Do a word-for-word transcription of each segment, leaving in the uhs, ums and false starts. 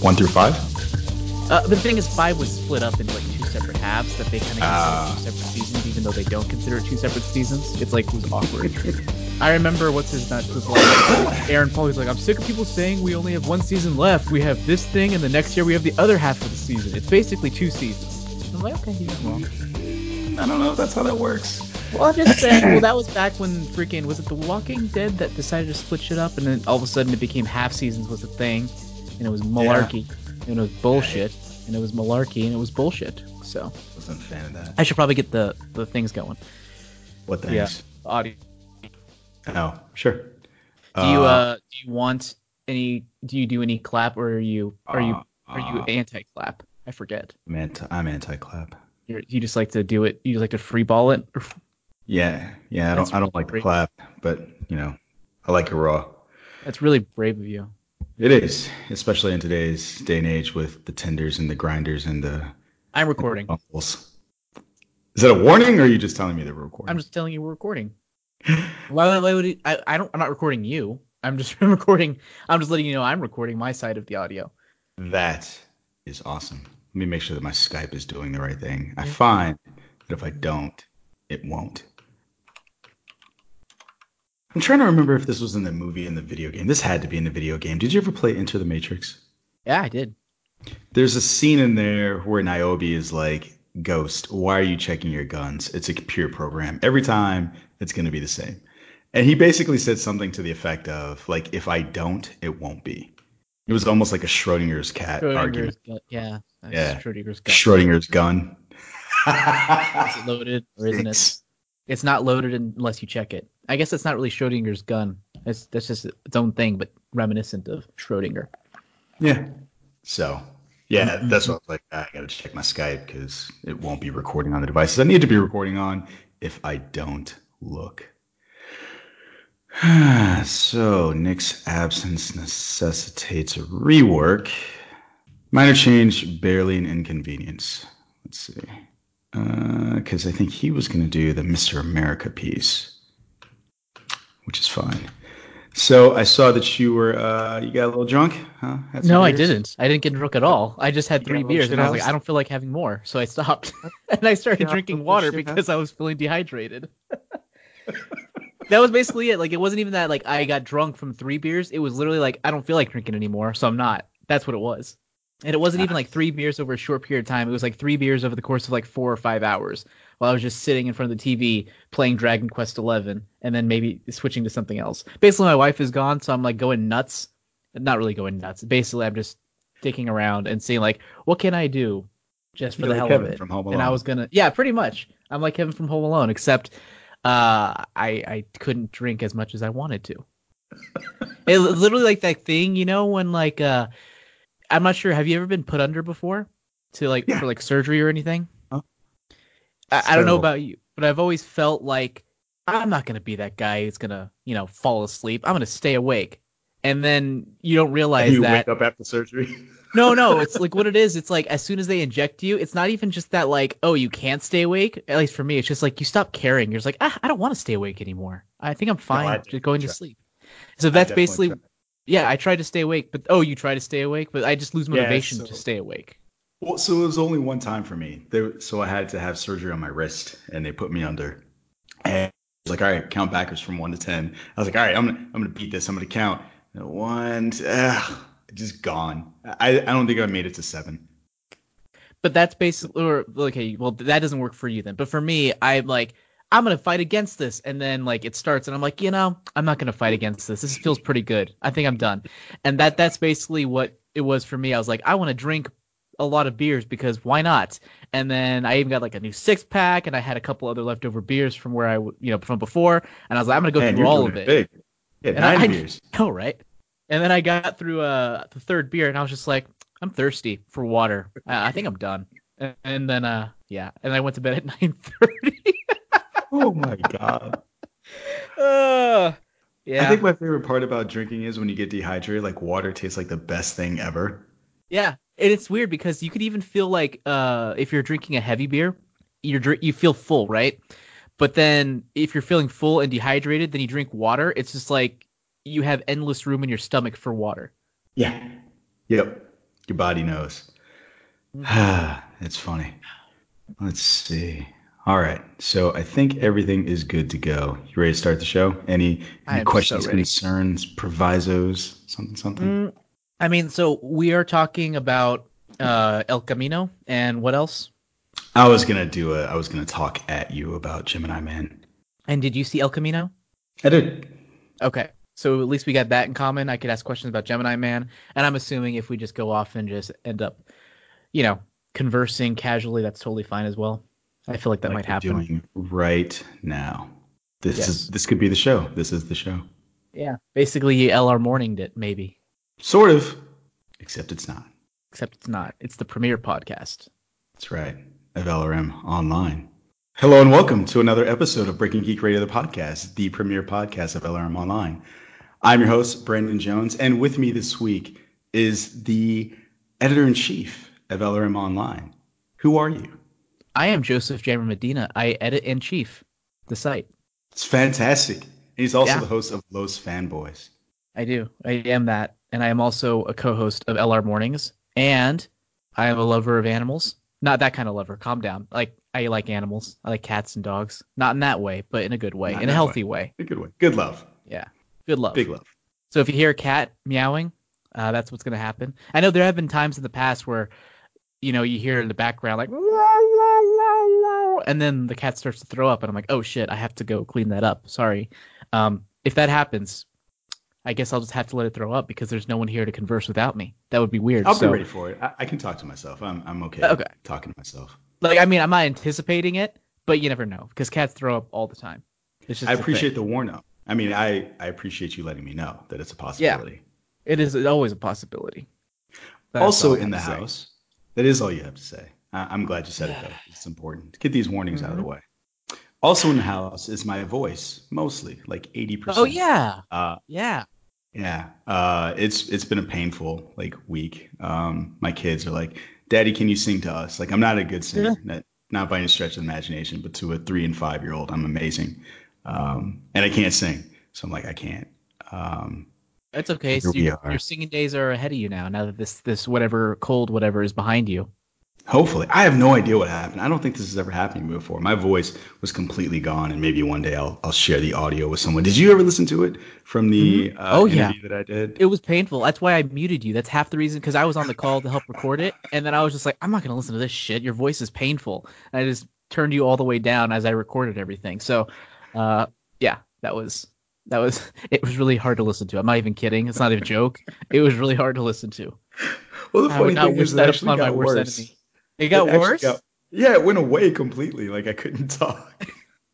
One through five? Uh, but the thing is, five was split up into like two separate halves that they kind of consider Ah. two separate seasons, even though they don't consider it two separate seasons. It's like, it was awkward. I remember what's his nuts was like, Aaron Paul was like, I'm sick of people saying we only have one season left. We have this thing, and the next year we have the other half of the season. It's basically two seasons. I'm like, okay, he's not wrong. I don't know if that's how that works. Well, I'm just saying, well, that was back when freaking, was it The Walking Dead that decided to split shit up, and then all of a sudden it became half seasons was a thing, and it was malarkey, yeah. and it was bullshit, yeah. and it was malarkey, and it was bullshit, so. I wasn't a fan of that. I should probably get the, the things going. What things? Yeah, the audio. Oh, sure. Do you, uh, do you want any, do you do any clap, or are you, are you, are you uh, anti-clap? I forget. I'm anti, I'm anti-clap. You're, you just like to do it, you just like to free ball it? Yeah, yeah, I That's don't I don't like the brave. clap, but, you know, I like it raw. That's really brave of you. It is, especially in today's day and age with the Tinders and the grinders and the I'm recording. Bumbles. Is that a warning, or are you just telling me that we're recording? I'm just telling you we're recording. why, why would it, I? I don't. I'm not recording you. I'm just recording. I'm just letting you know I'm recording my side of the audio. That is awesome. Let me make sure that my Skype is doing the right thing. I Yeah. find that if I don't, it won't. I'm trying to remember if this was in the movie and the video game. This had to be in the video game. Did you ever play Enter the Matrix? Yeah, I did. There's a scene in there where Niobe is like, Ghost, why are you checking your guns? It's a computer program. Every time, it's going to be the same. And he basically said something to the effect of, like, if I don't, it won't be. It was almost like a Schrodinger's cat Schrodinger's argument. gun. Yeah. That's Yeah. Schrodinger's gun. Schrodinger's gun. Is it loaded or isn't it? Six. It's not loaded unless you check it. I guess it's not really Schrodinger's gun. It's that's just its own thing, but reminiscent of Schrodinger. Yeah. So, yeah, Mm-hmm. that's what I was like. I got to check my Skype because it won't be recording on the devices I need to be recording on if I don't look. So, Nick's absence necessitates a rework. Minor change, barely an inconvenience. Let's see. Because uh, I think he was going to do the Mister America piece, which is fine. So I saw that you were, uh, you got a little drunk, huh? No, I didn't. I didn't get drunk at all. I just had You three got a little beers, and I was shithoused? like, I don't feel like having more, so I stopped. and I started Yeah, drinking little water shithoused? because I was feeling dehydrated. That was basically it. Like, it wasn't even that, like, I got drunk from three beers. It was literally like, I don't feel like drinking anymore, so I'm not. That's what it was. And it wasn't even like three beers over a short period of time. It was like three beers over the course of like four or five hours while I was just sitting in front of the T V playing Dragon Quest eleven and then maybe switching to something else. Basically, my wife is gone, so I'm like going nuts. Not really going nuts. Basically, I'm just dicking around and seeing like, what can I do just for You're the like hell Kevin of it? from Home And I Alone. was gonna, yeah, pretty much. I'm like Kevin from Home Alone, except uh, I I couldn't drink as much as I wanted to. It literally like that thing, you know, when like uh. I'm not sure. Have you ever been put under before to like Yeah. for like surgery or anything? Huh? I, It's I don't know terrible. about you, but I've always felt like I'm not gonna be that guy who's gonna, you know, fall asleep. I'm gonna stay awake, and then you don't realize You that. wake up after surgery. No, no, it's like what it is. It's like as soon as they inject you, it's not even just that like, oh, you can't stay awake. At least for me, it's just like you stop caring. You're just like, ah, I don't want to stay awake anymore. I think I'm No, I fine just going to try. sleep. So I that's definitely basically, try. yeah, I tried to stay awake, but oh, you try to stay awake, but I just lose Yeah. motivation to So, stay awake. well, so it was only one time for me. They, so I had to have surgery on my wrist, and they put me under. And I was like, all right, count backwards from one to ten. I was like, all right, I'm gonna, I'm gonna beat this. I'm gonna count one, ugh, just gone. I, I don't think I made it to seven. But that's basically, or okay, well that doesn't work for you then. But for me, I'm like, I'm gonna fight against this, and then like it starts, and I'm like, you know, I'm not gonna fight against this. This feels pretty good. I think I'm done. And that that's basically what it was for me. I was like, I want to drink a lot of beers because why not? And then I even got like a new six pack, and I had a couple other leftover beers from where I, you know, from before, and I was like, I'm gonna go Man, through you're all doing of it it. big. Yeah, And I, nine I beers. know, right? And then I got through uh the third beer, and I was just like, I'm thirsty for water. I, I think I'm done. And, and then uh yeah, and I went to bed at nine thirty. Oh my God. uh, I yeah, think my favorite part about drinking is when you get dehydrated, like water tastes like the best thing ever. yeah. And it's weird because you could even feel like uh if you're drinking a heavy beer, you're dr- you feel full, right? But then if you're feeling full and dehydrated, then you drink water. It's just like you have endless room in your stomach for water. Yeah. Yep. Your body knows. Mhm. Ah, it's funny. Let's see. All right. So I think everything is good to go. You ready to start the show? Any I any am so questions, ready. concerns, provisos, something, something? Mm, I mean, so we are talking about uh, El Camino and what else? I was gonna do a. I was gonna talk at you about Gemini Man. And did you see El Camino? I did. Okay. So at least we got that in common. I could ask questions about Gemini Man. And I'm assuming if we just go off and just end up, you know, conversing casually, that's totally fine as well. I feel like that Like might we're happen. doing right now. This is Yes. this could be the show. This is the show. Yeah. Basically, you L R morninged it, maybe. Sort of, except it's not. Except it's not. It's the premiere podcast. That's right. Of L R M Online. Hello and welcome to another episode of Breaking Geek Radio, the podcast, the premier podcast of L R M Online. I'm your host, Brandon Jones, and with me this week is the editor-in-chief of L R M Online. Who are you? I am Joseph Jammer Medina. I edit in chief the site. It's fantastic. And he's also Yeah, the host of Los Fanboys. I do. I am that. And I am also a co-host of L R Mornings. And I am a lover of animals. Not that kind of lover. Calm down. Like, I like animals. I like cats and dogs. Not in that way, but in a good way. Not In in a that way. healthy way. A good way. Good love. Yeah. Good Big love. love. So if you hear a cat meowing, uh, that's what's going to happen. I know there have been times in the past where, you know, you hear in the background like, and then the cat starts to throw up, and I'm like, oh shit, I have to go clean that up. Sorry. Um, if that happens, I guess I'll just have to let it throw up because there's no one here to converse without me. That would be weird. I'll be So, ready for it. I, I can talk to myself. I'm I'm okay okay. talking to myself. Like, I mean, I'm not anticipating it, but you never know because cats throw up all the time. It's I just a thing. appreciate the warn though. I mean, I, I appreciate you letting me know that it's a Yeah, possibility. it is always a possibility. That's Also all I in have the to say. house, that is all you have to say. I, I'm glad you said it though. It's important to get these warnings out of the hmm way. Also in the house is my voice, mostly like Oh eighty percent. yeah, Uh, yeah. yeah, uh, it's it's been a painful like week. Um, my kids are like, "Daddy, can you sing to us?" Like I'm not a good singer, not, not by any stretch of the imagination, but to a three and five year old, I'm amazing, um, and I can't sing, so I'm like, I can't. Um, It's okay. Here So we your your are. singing days are ahead of you now. Now that this this whatever cold whatever is behind you. Hopefully, I have no idea what happened. I don't think this has ever happened to me before. My voice was completely gone, and maybe one day I'll I'll share the audio with someone. Did you ever listen to it from hmm the uh, Oh yeah, interview that I did? it was painful. That's why I muted you. That's half the reason because I was on the call to help record it, and then I was just like, I'm not gonna listen to this shit. Your voice is painful. And I just turned you all the way down as I recorded everything. So, uh, yeah, that was that was it was really hard to listen to. I'm not even kidding. It's not even a joke. It was really hard to listen to. Well, the I would funny not thing wish is, it that actually upon my got worst worse. enemy. It It got actually got worse. yeah, it went away completely. Like I couldn't talk.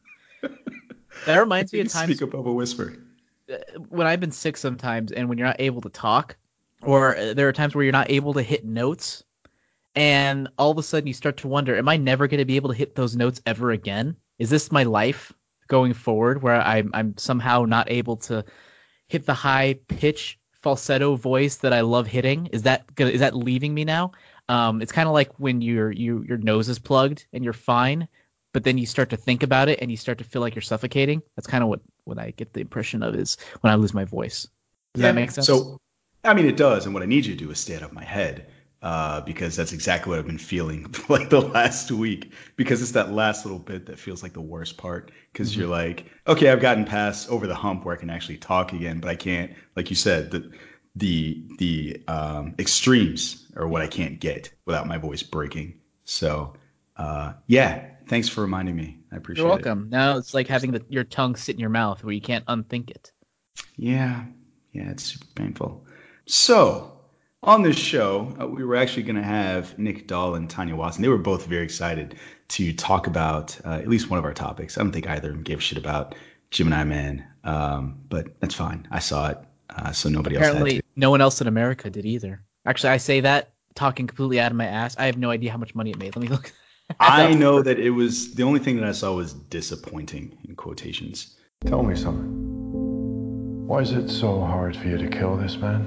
That I reminds me of couldn't speak times above a whisper. uh, when I've been sick sometimes, and when you're not able to talk, or uh, there are times where you're not able to hit notes, and all of a sudden you start to wonder, am I never going to be able to hit those notes ever again? Is this my life going forward, where I'm I'm somehow not able to hit the high pitch falsetto voice that I love hitting? Is that gonna, is that leaving me now? Um, it's kind of like when your you your nose is plugged and you're fine, but then you start to think about it and you start to feel like you're suffocating. That's kind of what what I get the impression of is when I lose my voice. Does that Yeah. make sense? So, I mean, it does. And what I need you to do is stay out of my head, uh, because that's exactly what I've been feeling for like the last week. Because it's that last little bit that feels like the worst part. Because hmm you're like, okay, I've gotten past over the hump where I can actually talk again, but I can't, like you said, the the the um, extremes are what I Yeah. can't get without my voice breaking. So, uh, yeah, thanks for reminding me. I You're appreciate it. welcome. Now it's like Good having stuff. the, your tongue sit in your mouth where you can't unthink it. Yeah, yeah, it's super painful. So, on this show, uh, we were actually going to have Nick Dahl and Tanya Watson. They were both very excited to talk about uh, at least one of our topics. I don't think either of them gave a shit about Gemini Man, um, but that's fine. I saw it, uh, so nobody else had to. Apparently, no one else in America did either. Actually, I say that talking completely out of my ass. I have no idea how much money it made. Let me look that I up know first. that it was the only thing that I saw was disappointing in quotations. Tell me something. Why is it so hard for you to kill this man?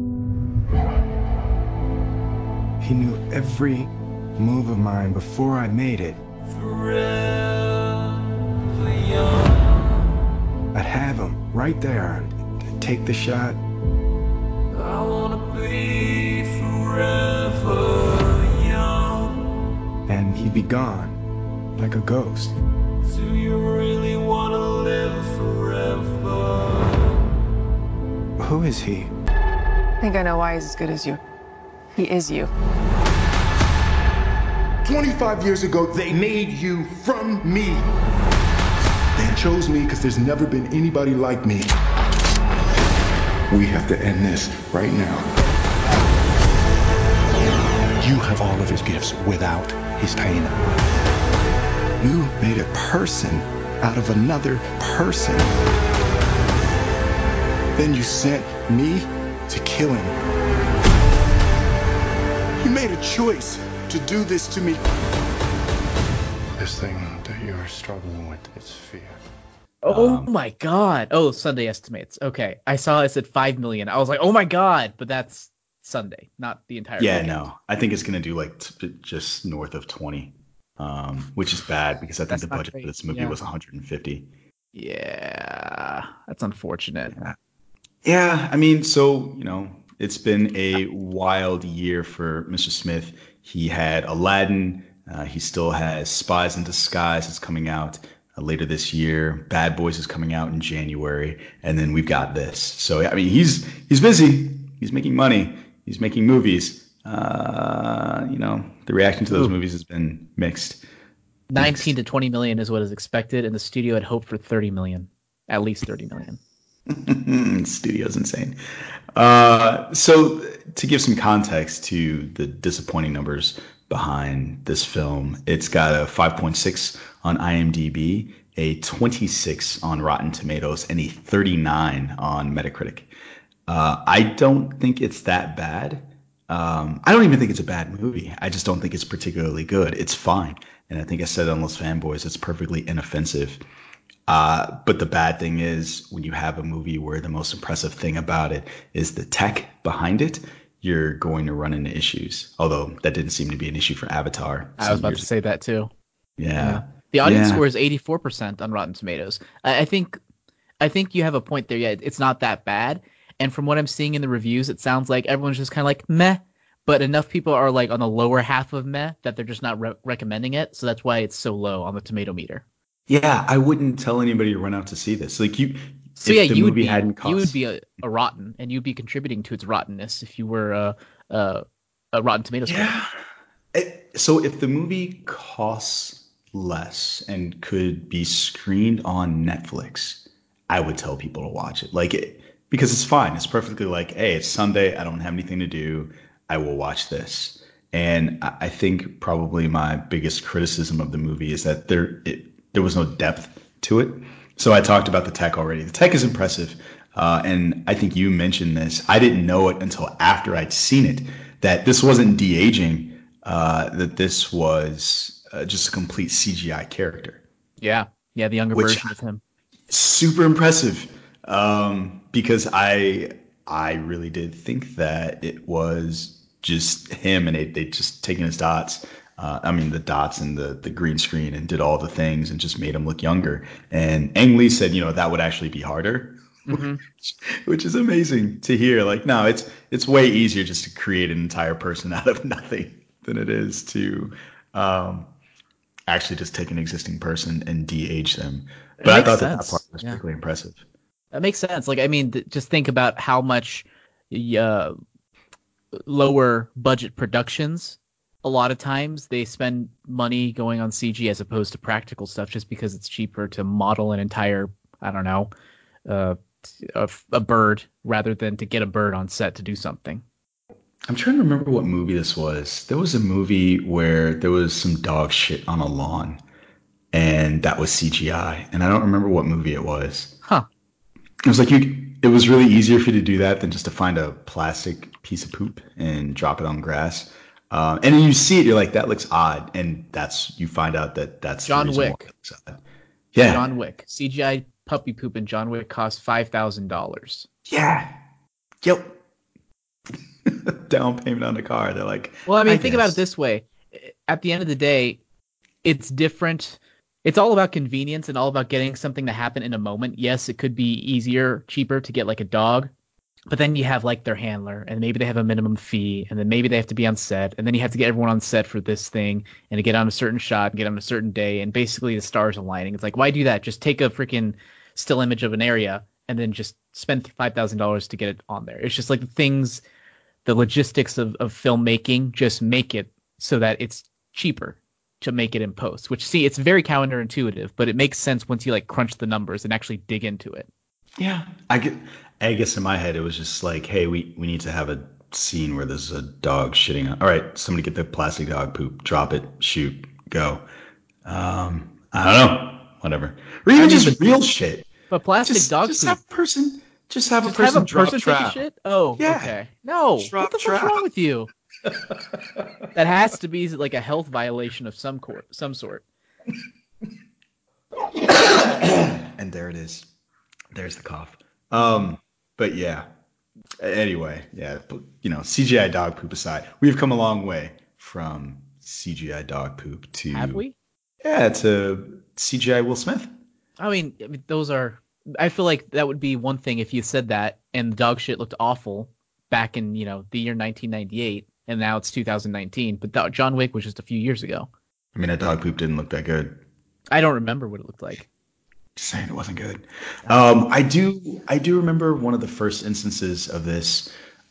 He knew every move of mine before I made it. I'd have him right there, take the shot. I wanna be forever. he'd be gone, like a ghost. Do you really want to live forever? Who is he? I think I know why he's as good as you. He is you. twenty-five years ago, they made you from me. They chose me because there's never been anybody like me. We have to end this right now. You have all of his gifts without his pain. You made a person out of another person. Then you sent me to kill him. You made a choice to do this to me. This thing that you're struggling with is fear. Oh Um, my god. Oh, Sunday estimates. Okay. I saw it said five million. I was like, oh my god, but that's Sunday, not the entire Yeah, weekend. no, I think it's gonna do like t- just north of twenty, um, which is bad because I think That's the not budget great, for this movie yeah. was one hundred fifty. Yeah, that's unfortunate. Yeah. Yeah, I mean, so, you know, it's been a wild year for Mister Smith. He had Aladdin. Uh, he still has Spies in Disguise that's coming out uh, later this year. Bad Boys is coming out in January, and then we've got this. So, I mean, he's he's busy. He's making money. He's making movies. Uh, you know, the reaction to those Ooh. movies has been mixed. nineteen to twenty million is what is expected, and the studio had hoped for thirty million. At least thirty million. Studio's insane. Uh, so, to give some context to the disappointing numbers behind this film, it's got a five point six on IMDb, a twenty-six on Rotten Tomatoes, and a thirty-nine on Metacritic. Uh, I don't think it's that bad. Um, I don't even think it's a bad movie. I just don't think it's particularly good. It's fine. And I think I said on Los Fanboys, it's perfectly inoffensive. Uh, but the bad thing is when you have a movie where the most impressive thing about it is the tech behind it, you're going to run into issues. Although that didn't seem to be an issue for Avatar. I was some about years to ago. say that too. Yeah. The audience Yeah. score is eighty-four percent on Rotten Tomatoes. I, I think I think you have a point there. Yeah, it's not that bad. And from what I'm seeing in the reviews, it sounds like everyone's just kind of like meh. But enough people are like on the lower half of meh that they're just not re- recommending it. So that's why it's so low on the tomato meter. Yeah, I wouldn't tell anybody to run out to see this. Like you, So if yeah, the you would movie be hadn't you would cost, be a, a rotten, and you'd be contributing to its rottenness if you were a a, a Rotten Tomatoes critic. yeah. It- so if the movie costs less and could be screened on Netflix, I would tell people to watch it. Like it because it's fine. It's perfectly like, hey, it's Sunday. I don't have anything to do. I will watch this. And I I think probably my biggest criticism of the movie is that there it, there was no depth to it. So I talked about the tech already. The tech is impressive, uh, and I think you mentioned this. I didn't know it until after I'd seen it that this wasn't de aging. Uh, that this was uh, just a complete C G I character, Yeah, yeah, the younger which version of him. super impressive um, because I I really did think that it was just him and they they just taken his dots. Uh, I mean the dots and the the green screen and did all the things and just made him look younger. And Ang Lee said, you know, that would actually be harder, hmm which is amazing to hear. Like, no, it's it's way easier just to create an entire person out of nothing than it is to um, actually just take an existing person and de-age them. It But I makes thought that that part sense. was Yeah, particularly impressive. that makes sense. Like, I mean, th- just think about how much uh, lower budget productions. A lot of times they spend money going on C G as opposed to practical stuff, just because it's cheaper to model an entire, I don't know, uh, a, a bird rather than to get a bird on set to do something. I'm trying to remember what movie this was. There was a movie where there was some dog shit on a lawn, and that was C G I. And I don't remember what movie it was. Huh. It was like you. It was really easier for you to do that than just to find a plastic piece of poop and drop it on grass. Uh, and then you see it, you're like, that looks odd, and that's you find out that that's the John reason why it Wick. looks odd. Yeah, John Wick. C G I puppy poop in John Wick cost five thousand dollars. yeah, yep. Down payment on the car. They're like, Well, I mean, I think about it guess. this way. At the end of the day, it's different. It's all about convenience and all about getting something to happen in a moment. Yes, it could be easier, cheaper to get like a dog but then you have like their handler, and maybe they have a minimum fee, and then maybe they have to be on set, and then you have to get everyone on set for this thing, and to get on a certain shot, and get on a certain day, and basically the stars aligning. It's like, why do that? Just take a freaking still image of an area, and then just spend five thousand dollars to get it on there. It's just like the things, the logistics of, of filmmaking just make it so that it's cheaper to make it in post, which, see, it's very counterintuitive, but it makes sense once you like crunch the numbers and actually dig into it. Yeah, I get. I guess in my head it was just like, hey, we we need to have a scene where there's a dog shitting on. All right, somebody get the plastic dog poop, drop it, shoot, go. Um, I don't know, whatever, or even I mean, just but, real shit. but plastic Just dog just poop. have a person, just have Just a person have a drop person take a trout. shit? Oh, Yeah. okay. No, Drop what the fuck's trout. wrong with you? That has to be like a health violation of some sort. Some sort. And there it is. There's the cough. Um, but yeah. Anyway, yeah, but, you know, C G I dog poop aside, we've come a long way from C G I dog poop to Have we? yeah, to C G I Will Smith. I mean, I mean, those are. I feel like that would be one thing if you said that and the dog shit looked awful back in, you know, the year nineteen ninety-eight, and now it's two thousand nineteen. But Do- John Wick was just a few years ago. I mean, that dog poop didn't look that good. I don't remember what it looked like. Just saying, it wasn't good. Um, I do, I do remember one of the first instances of this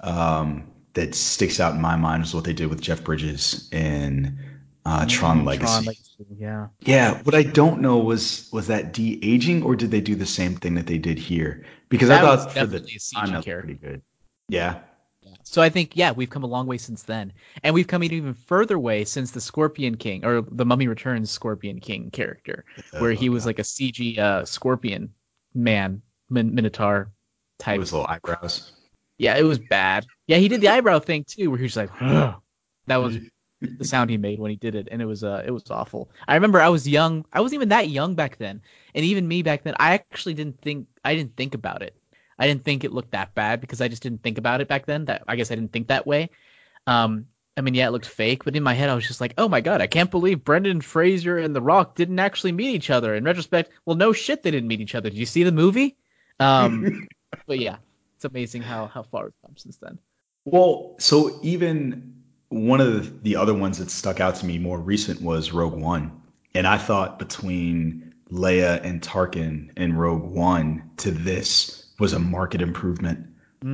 um, that sticks out in my mind was what they did with Jeff Bridges in uh, Tron Mm, Legacy. Tron Legacy, yeah. Yeah, what I don't know was was that de-aging or did they do the same thing that they did here? Because I That was thought for the definitely a C time G that looked character. pretty good. Yeah. So I think, yeah, we've come a long way since then. And we've come an even further way since the Scorpion King, or the Mummy Returns Scorpion King character, where he Oh, was God. like a C G uh, scorpion man, min- minotaur type. With his little eyebrows. Yeah, it was bad. Yeah, he did the eyebrow thing too, where he was like, "Ugh." That was the sound he made when he did it, and it was uh, it was awful. I remember I was young. I wasn't even that young back then, and even me back then, I actually didn't think I didn't think about it. I didn't think it looked that bad because I just didn't think about it back then. That I guess I didn't think that way. Um, I mean, yeah, it looked fake, but in my head, I was just like, oh my god, I can't believe Brendan Fraser and The Rock didn't actually meet each other. In retrospect, well, no shit, they didn't meet each other. Did you see the movie? Um, but yeah, it's amazing how how far we've come since then. Well, so even one of the, the other ones that stuck out to me more recent was Rogue One. And I thought between Leia and Tarkin in Rogue One to this was a market improvement.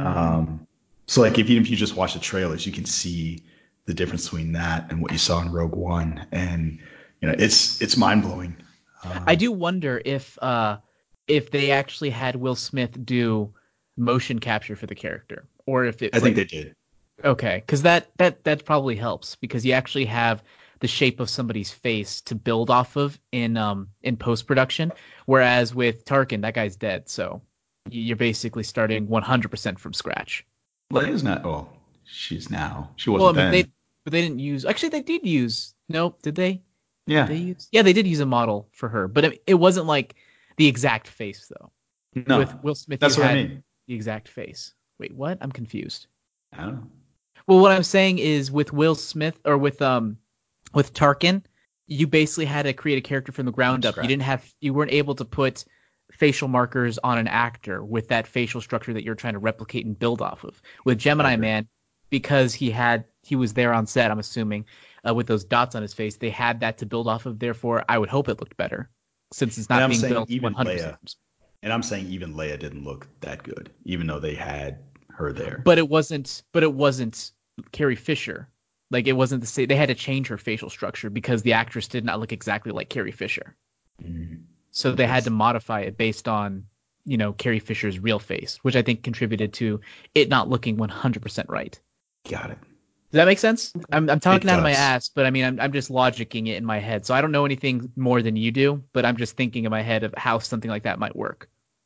Um, so like if even if you just watch the trailers, you can see the difference between that and what you saw in Rogue One. And you know, it's it's mind blowing. I do wonder if uh if they actually had Will Smith do motion capture for the character, or if it's I think like they did. okay, because that that that probably helps because you actually have the shape of somebody's face to build off of in um in post production, whereas with Tarkin, that guy's dead, so you're basically starting one hundred percent from scratch. Leia's not. Oh, she's now. She Well, I wasn't mean then. they but they didn't use actually they did use no did they Yeah. they use yeah they did use a model for her, but it, it wasn't like the exact face though. No. With Will Smith, That's you what I had mean. the exact face. Wait, what? I'm confused. I don't know. Well, what I'm saying is with Will Smith or with um with Tarkin, you basically had to create a character from the ground up. You didn't have you weren't able to put facial markers on an actor with that facial structure that you're trying to replicate and build off of. With Gemini Man, because he had he was there on set, I'm assuming, uh, with those dots on his face, they had that to build off of. Therefore, I would hope it looked better since it's And not I'm being saying built even one hundred percent. Leia, and I'm saying even Leia didn't look that good, even though they had her there. But it wasn't. But it wasn't Carrie Fisher. Like it wasn't the same. They had to change her facial structure because the actress did not look exactly like Carrie Fisher. Mhm. So they had to modify it based on, you know, Carrie Fisher's real face, which I think contributed to it not looking one hundred percent right. Got it. Does that make sense? I'm I'm talking It out of my does. ass, but I mean I'm I'm just logicking it in my head. So I don't know anything more than you do, but I'm just thinking in my head of how something like that might work.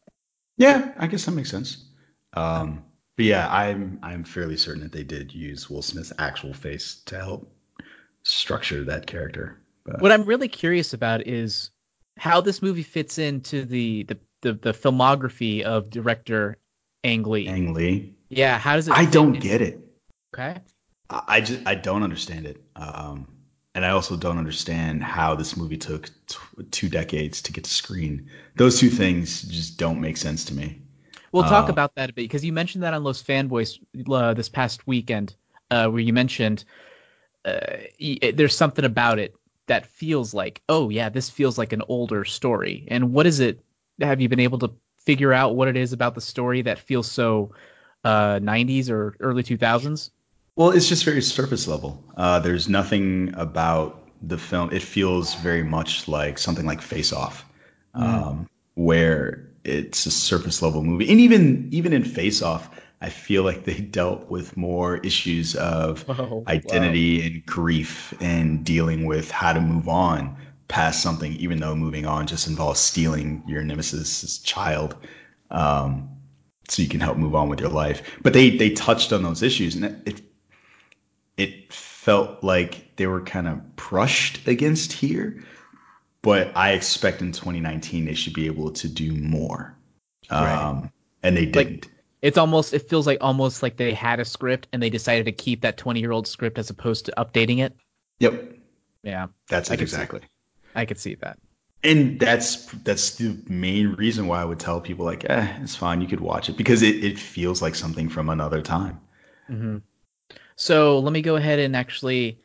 Yeah, I guess that makes sense. Um, but yeah, I'm I'm fairly certain that they did use Will Smith's actual face to help structure that character. But What I'm really curious about is how this movie fits into the the the, the filmography of director Ang Lee. Ang Lee, Yeah, how does it I fit don't in? get it. Okay. I, I just I don't understand it. Um, and I also don't understand how this movie took t- two decades to get to screen. Those two things just don't make sense to me. We'll talk Uh, about that a bit because you mentioned that on Los Fanboys uh, this past weekend, uh, where you mentioned uh, y- there's something about it that feels like, oh yeah, this feels like an older story. And what is it? Have you been able to figure out what it is about the story that feels so uh, nineties or early two thousands? well, it's just very surface level. Uh, there's nothing about the film. It feels very much like something like Face Off, um, where it's a surface level movie. And even even in Face Off, I feel like they dealt with more issues of Whoa, whoa. identity and grief and dealing with how to move on past something, even though moving on just involves stealing your nemesis's child. Um, so you can help move on with your life. But they they touched on those issues, and it, it it felt like they were kind of brushed against here, but I expect in twenty nineteen they should be able to do more. Right. Um, and they Like didn't. it's almost it feels like almost like they had a script and they decided to keep that twenty year old script as opposed to updating it. Yep, Yeah, that's I it could see exactly. I could see that. And that's that's the main reason why I would tell people like, eh, it's fine, you could watch it because it, it feels like something from another time. Hmm. So let me go ahead and actually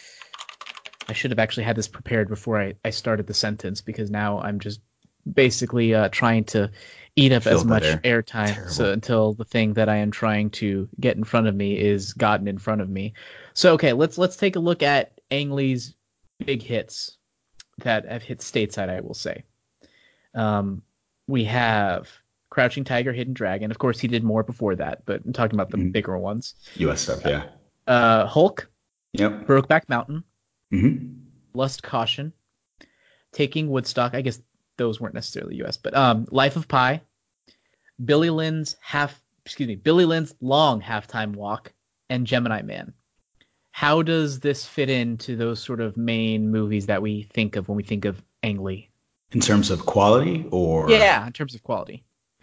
I should have actually had this prepared before I, I started the sentence because now I'm just basically uh, trying to eat up as Fill that much air. airtime so Terrible. until the thing that I am trying to get in front of me is gotten in front of me. So okay, let's let's take a look at Ang Lee's big hits that have hit stateside, I will say. Um, we have Crouching Tiger, Hidden Dragon. Of course, he did more before that, but I'm talking about the Mhm. bigger ones. U S stuff, yeah. Uh, Hulk, Yep. Brokeback Mountain, Hmm. Lust, Caution, Taking Woodstock. I guess those weren't necessarily U S, but um, Life of Pi, Billy Lynn's half, excuse me, Billy Lynn's long halftime walk, and Gemini Man. How does this fit into those sort of main movies that we think of when we think of Ang Lee? In terms of quality, or Yeah, in terms of quality.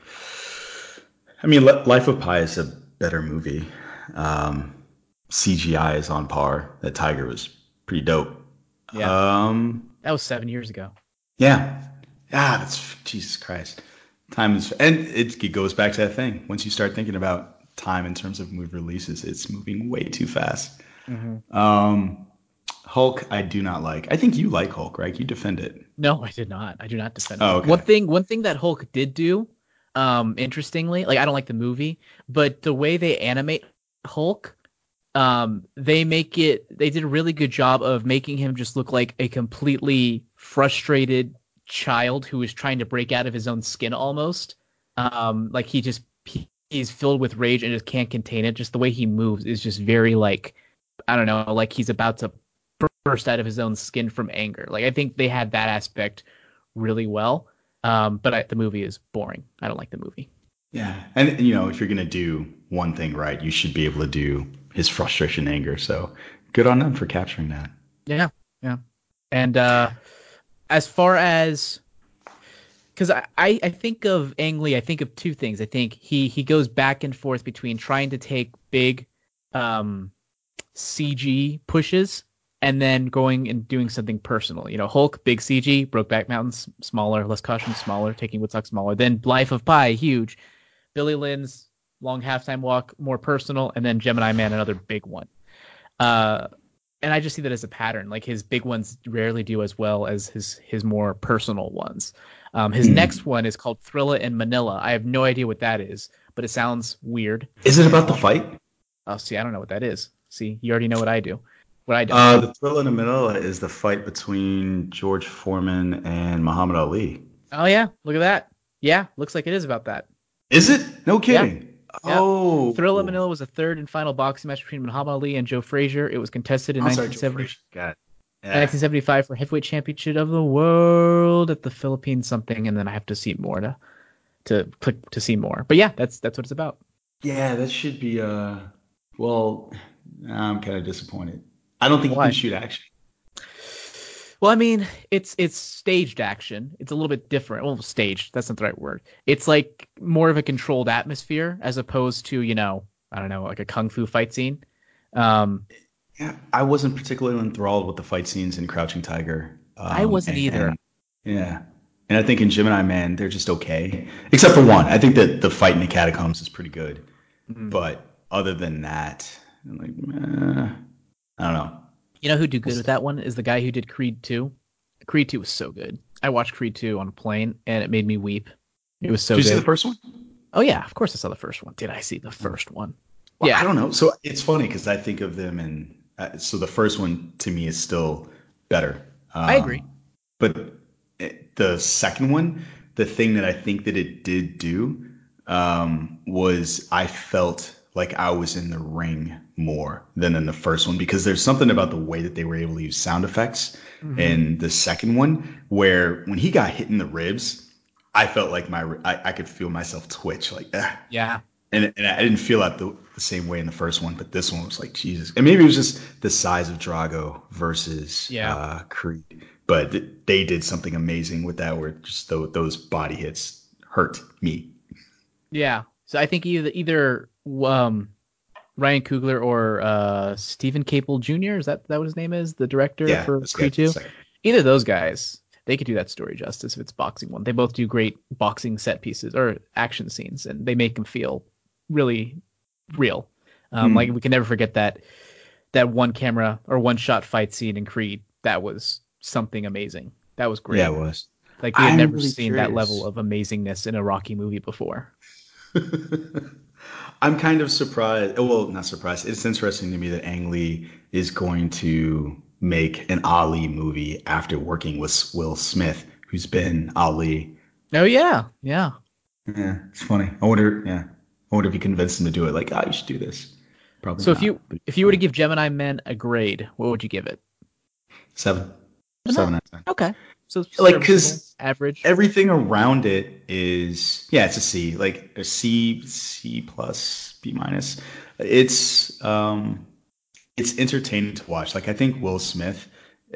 I mean, Li- Life of Pi is a better movie. Um, C G I is on par. That tiger was pretty dope. Yeah, Um, that was seven years ago. yeah, ah, that's Jesus Christ. Time is, and it, it goes back to that thing. Once you start thinking about time in terms of movie releases, it's moving way too fast. Mm-hmm. Um, Hulk, I do not like. I think you like Hulk, right? You defend it. No, I did not. I do not defend Oh, Hulk. One okay. thing, one thing that Hulk did do, um, interestingly, like I don't like the movie, but the way they animate Hulk, um, they make it. They did a really good job of making him just look like a completely frustrated child who is trying to break out of his own skin almost. Um, like he just he, he's filled with rage and just can't contain it. Just the way he moves is just very like I don't know, like he's about to burst out of his own skin from anger. Like I think they had that aspect really well. Um, but I, the movie is boring. I don't like the movie. Yeah, and you know, if you're gonna do one thing right, you should be able to do his frustration, anger. So good on them for capturing that. Yeah, yeah. And uh, as far as because I, I, I think of Ang Lee, I think of two things. I think he he goes back and forth between trying to take big um, C G pushes and then going and doing something personal. You know, Hulk, big C G, Brokeback Mountains, smaller, less caution, smaller, Taking Woodstock, smaller. Then Life of Pi, huge. Billy Lynn's long halftime walk, more personal, and then Gemini Man, another big one. Uh, and I just see that as a pattern. Like his big ones rarely do as well as his his more personal ones. Um, his next Hmm. one is called Thrilla in Manila. I have no idea what that is, but it sounds weird. Is it about the Um, fight? oh, see, I don't know what that is. See, you already know what I do. What I don't. Uh, the thrill in the middle is the fight between George Foreman and Muhammad Ali. Oh yeah, look at that. Yeah, looks like it is about that. Is it? No Yeah, kidding. yeah. Oh, Thrilla Manila was the third and final boxing match between Muhammad Ali and Joe Frazier. It was contested in I'm sorry, nineteen Joe seventy Frazier. God. Yeah. nineteen seventy-five for heavyweight championship of the world at the Philippines something, and then I have to see more to to click to see more. But yeah, that's that's what it's about. Yeah, that should be. Uh, well, I'm kind of disappointed. I don't think you can Why? shoot action. Well, I mean, it's it's staged action. It's a little bit different. Well, staged, that's not the right word. It's like more of a controlled atmosphere as opposed to, you know, I don't know, like a kung fu fight scene. Um, Yeah, I wasn't particularly enthralled with the fight scenes in Crouching Tiger. I Um, wasn't either. and yeah, And I think in Gemini Man, they're just okay, except for one. I think that the fight in the catacombs is pretty good, Mhm. but other than that, I'm like, eh, I don't know. You know who did good with that one is the guy who did Creed two. Creed two was so good. I watched Creed two on a plane and it made me weep. It was so Did you good. see the first one? Oh yeah, of course I saw the first one. Did I see the first one? Well, Yeah. I don't know. So it's funny because I think of them, and uh, so the first one to me is still better. Um, I agree. But it, the second one, the thing that I think that it did do um, was I felt like I was in the ring more than in the first one because there's something about the way that they were able to use sound effects Mhm. in the second one where when he got hit in the ribs, I felt like my I, I could feel myself twitch like that. Yeah. And, and I didn't feel that the, the same way in the first one, but this one was like Jesus. And maybe it was just the size of Drago versus Yeah. uh, Creed, but th- they did something amazing with that, where just tho- those body hits hurt me. Yeah. So I think either either um Ryan Coogler or uh Stephen Caple Junior Is that that what his name is? The director Yeah, for that's Creed good. two? Second. Either of those guys, they could do that story justice if it's boxing one. They both do great boxing set pieces or action scenes, and they make them feel really real. Um, Hmm. Like we can never forget that that one camera or one shot fight scene in Creed. That was something amazing. That was great. Yeah, it was. Like we had I'm never really seen that level curious. of amazingness in a Rocky movie before. I'm kind of surprised. Well, not surprised. It's interesting to me that Ang Lee is going to make an Ali movie after working with Will Smith, who's been Ali. Oh yeah, yeah. Yeah, it's funny. I wonder. Yeah, I wonder if he convinced him to do it. Like, ah, you should do this. Probably So if not. you But if you were to give Gemini Men a grade, what would you give it? seven, Seven seven out- out of ten. Okay, so Like, serviceable, cause average. everything around it is, yeah, it's a C. Like a C, C plus, B minus. It's um, it's entertaining to watch. Like I think Will Smith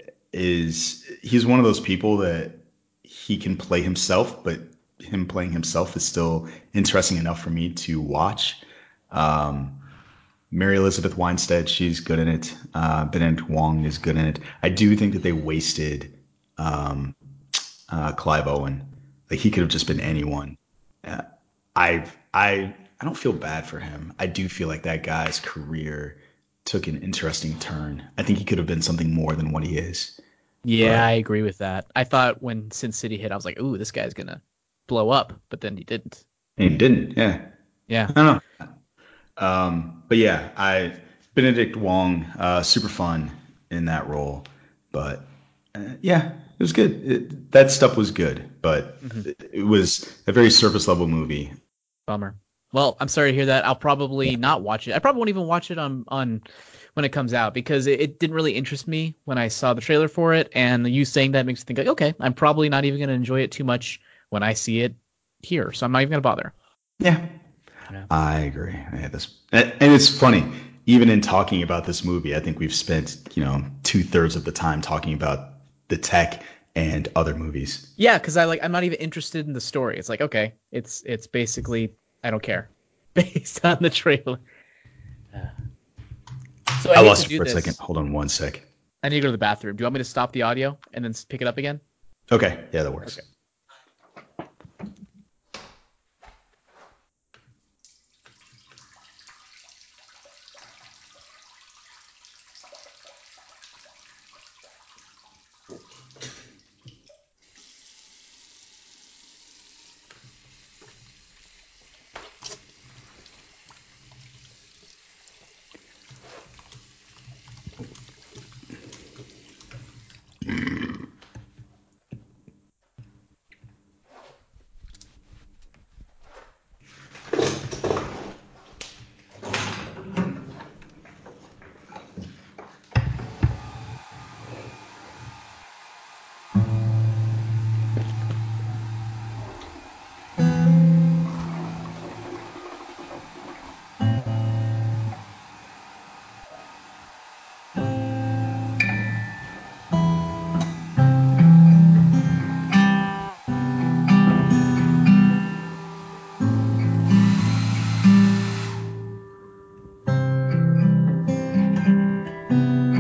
is he's one of those people that he can play himself, but him playing himself is still interesting enough for me to watch. Um, Mary Elizabeth Winstead, she's good in it. Uh, Benedict Wong is good in it. I do think that they wasted um, uh, Clive Owen. Like he could have just been anyone. Uh, I I I don't feel bad for him. I do feel like that guy's career took an interesting turn. I think he could have been something more than what he is. Yeah, I But agree with that. I thought when Sin City hit, I was like, ooh, this guy's gonna blow up, but then he didn't. he didn't. Yeah, Yeah. I don't know. Um, but yeah, I Benedict Wong, uh, super fun in that role. But uh, yeah, it was good. It, that stuff was good, but hmm it, it was a very surface level movie. Bummer. Well, I'm sorry to hear that. I'll Yeah. probably not watch it. I probably won't even watch it on on when it comes out because it, it didn't really interest me when I saw the trailer for it. And you saying that makes me think like, okay, I'm probably not even gonna enjoy it too much when I see it here. So I'm not even gonna bother. Yeah, Yeah. I agree. Yeah, this and and it's funny. Even in talking about this movie, I think we've spent you know two thirds of the time talking about the tech and other movies. Yeah, because I like I'm not even interested in the story. It's like okay, it's it's basically I don't care based on the trailer. So I I hate to lost you do for a second. this. Hold on one sec. I need to go to the bathroom. Do you want me to stop the audio and then s- pick it up again? Okay, yeah, that works. Okay.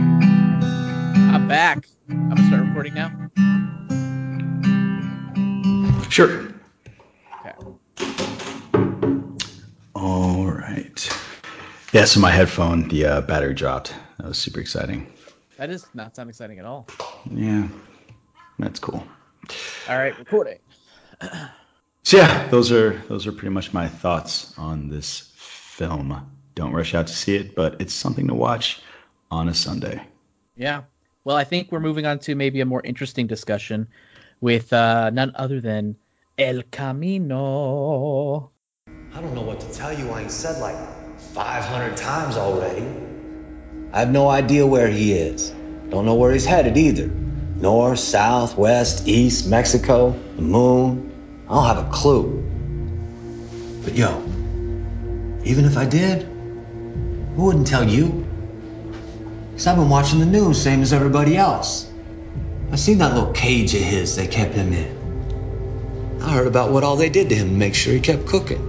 I'm back. I'm gonna start recording now. Sure. Okay. All right. Yeah, so my headphone, the uh, battery dropped. That was super exciting. That does not sound exciting at all. Yeah, that's cool. All right, recording. So yeah, those are those are pretty much my thoughts on this film. Don't rush out to see it, but it's something to watch on a Sunday. Yeah. Well, I think we're moving on to maybe a more interesting discussion with uh, none other than El Camino. I don't know what to tell you. I ain't said like five hundred times already. I have no idea where he is. Don't know where he's headed either. North, south, west, east, Mexico, the moon. I don't have a clue. But yo, even if I did, I wouldn't tell you. Because I've been watching the news, same as everybody else. I seen that little cage of his they kept him in. I heard about what all they did to him to make sure he kept cooking.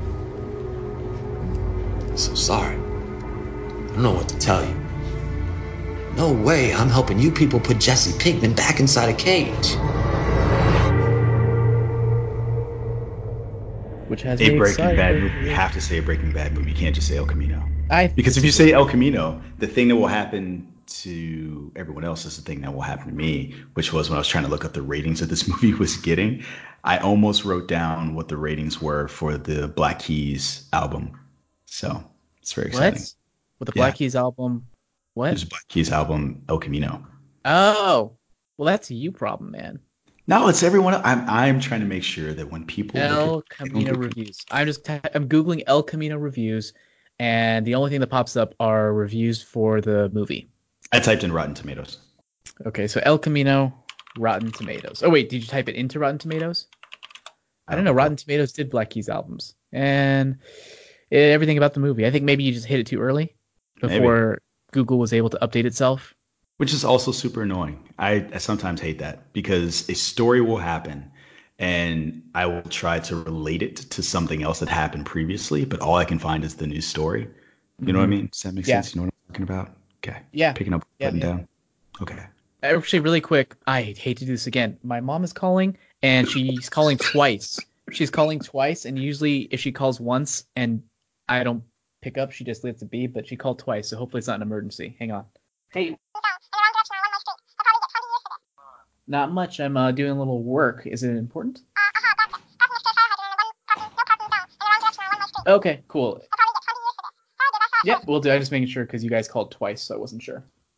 I'm so sorry. I don't know what to tell you. No way I'm helping you people put Jesse Pinkman back inside a cage. Which has A me Breaking excited. Bad movie. You have to say a Breaking Bad movie. You can't just say El Camino. I Because if you say El Camino, the thing that will happen to everyone else is the thing that will happen to me, which was when I was trying to look up the ratings that this movie was getting. I almost wrote down what the ratings were for the Black Keys album. So it's very exciting. What? With the Black Yeah. Keys album? What? There's a Black Keys album, El Camino. Oh. Well, that's a you problem, man. No, it's everyone. I'm I'm trying to make sure that when people El look at Camino reviews. I'm just ta- I'm googling El Camino reviews, and the only thing that pops up are reviews for the movie. I typed in Rotten Tomatoes. Okay, so El Camino, Rotten Tomatoes. Oh wait, did you type it into Rotten Tomatoes? I don't know. Rotten Tomatoes did Black Keys albums, and eh, everything about the movie. I think maybe you just hit it too early before Maybe. Google was able to update itself. Which is also super annoying. I, I sometimes hate that because a story will happen and I will try to relate it to something else that happened previously, but all I can find is the new story. You know what I mean? Does that make Yeah. sense? You know what I'm talking about? Okay. Yeah. Picking up, Yeah, putting yeah. down. Okay. Actually, really quick, I hate to do this again. My mom is calling, and she's calling twice. She's calling twice, and usually if she calls once and I don't pick up, she just lets it be, but she called twice, so hopefully it's not an emergency. Hang on. Hey. Not much. I'm uh, doing a little work. Is it important? Okay, cool. Yeah, we'll do. I'm just making sure because you guys called twice, so I wasn't sure.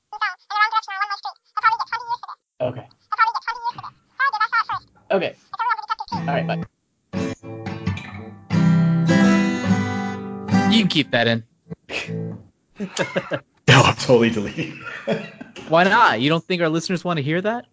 Okay. Okay. All right, bye. You can keep that in. No, I'm totally deleting. Why not? You don't think our listeners want to hear that?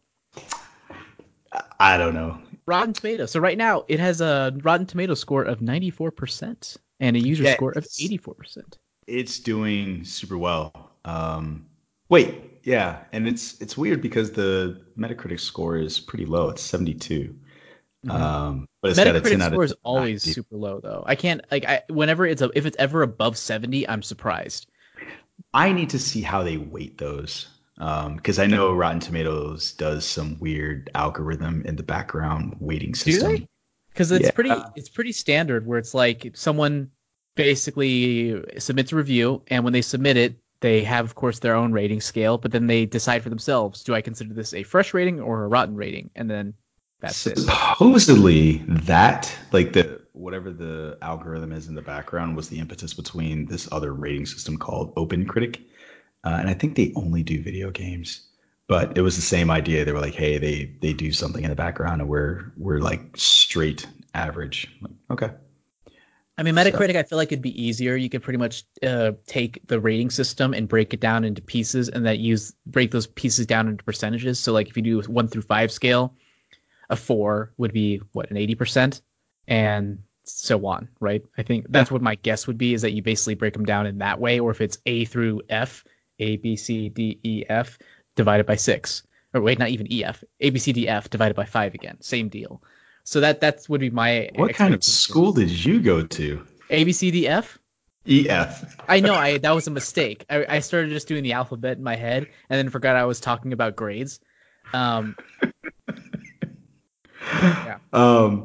I don't know. Rotten Tomatoes. So right now it has a Rotten Tomato score of ninety-four percent and a user Yeah, score of it's- eighty-four percent. It's doing super well. Um, wait, yeah, and it's it's weird because the Metacritic score is pretty low. It's seventy-two. Um, but it's got a ten Metacritic out score of is always ten. super low though. I can't like I whenever it's a, if it's ever above seventy, I'm surprised. I need to see how they weight those um, because I know Rotten Tomatoes does some weird algorithm in the background weighting Do system. they? Because it's Yeah. pretty it's pretty standard where it's like someone basically submits a review, and when they submit it, they have of course their own rating scale, but then they decide for themselves, do I consider this a fresh rating or a rotten rating? And then that's it. Supposedly that like the whatever the algorithm is in the background was the impetus between this other rating system called OpenCritic, uh, and I think they only do video games. But it was the same idea. They were like, "Hey, they they do something in the background, and we're we're like straight average." Like, okay. I mean, Metacritic, I feel like it'd be easier. You could pretty much uh, take the rating system and break it down into pieces, and that use break those pieces down into percentages. So, like, if you do a one through five scale, a four would be what an eighty percent, and so on, right? I think that's what my guess would be, is that you basically break them down in that way. Or if it's A through F, A, B, C, D, E, F divided by six, or wait, not even E, F, A, B, C, D, F divided by five again, same deal. So that that would be my What kind of expectation. school did you go to? A, B, C, D, F. E F. I know I that was a mistake. I, I started just doing the alphabet in my head and then forgot I was talking about grades. Um, yeah. Um,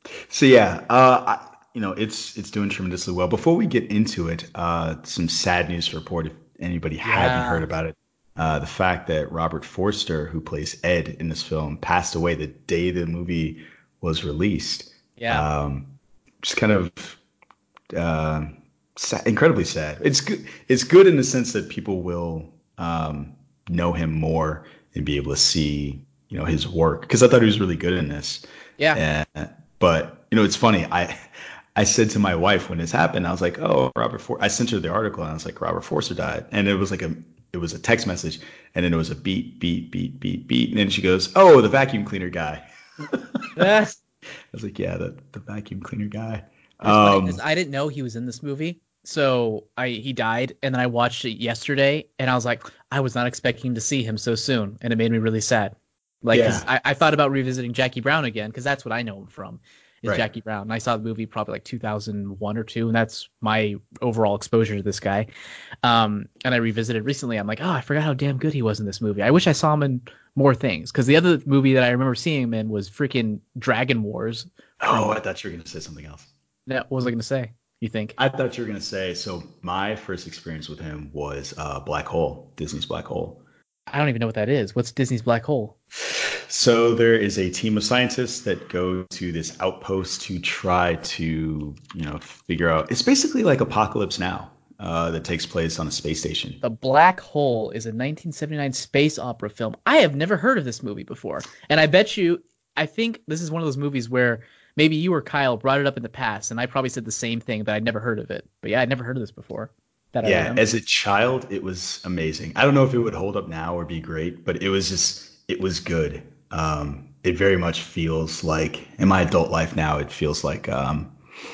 So yeah, uh, I, you know, it's it's doing tremendously well. Before we get into it, uh, some sad news to report if anybody hadn't heard Yeah. about it. Uh, the fact that Robert Forster, who plays Ed in this film, passed away the day the movie was released. Yeah. Um, just kind of uh, sad, incredibly sad. It's good. It's good in the sense that people will um, know him more and be able to see, you know, his work. Because I thought he was really good in this. Yeah. And, but you know, it's funny. I I said to my wife when this happened, I was like, "Oh, Robert For." I sent her the article, and I was like, "Robert Forster died," and it was like a it was a text message, and then it was a beat, beat, beat, beat, beat, and then she goes, "Oh, the vacuum cleaner guy." That's I was like, "Yeah, the the vacuum cleaner guy." it's funny because Um, I didn't know he was in this movie. So I he died, and then I watched it yesterday, and I was like, I was not expecting to see him so soon, and it made me really sad. Like, because yeah, I, I thought about revisiting Jackie Brown again, because that's what I know him from, is right. Jackie Brown. And I saw the movie probably like two thousand one or two, and that's my overall exposure to this guy. Um, and I revisited recently. I'm like, oh, I forgot how damn good he was in this movie. I wish I saw him in more things, because the other movie that I remember seeing him in was freaking Dragon Wars Oh, I from. thought you were going to say something else. What was I going to say? You think? I thought you were going to say, so my first experience with him was uh, Black Hole, Disney's Black Hole. I don't even know what that is. What's Disney's Black Hole? So there is a team of scientists that go to this outpost to try to, you know, figure out. It's basically like Apocalypse Now, uh, that takes place on a space station. The Black Hole is a nineteen seventy-nine space opera film. I have never heard of this movie before. And I bet you, I think this is one of those movies where maybe you or Kyle brought it up in the past, and I probably said the same thing, that I'd never heard of it. But yeah, I'd never heard of this before that I Yeah, remember. as a child, it was amazing. I don't know if it would hold up now or be great, but it was just, it was good. Um, it very much feels like, in my adult life now, it feels like um,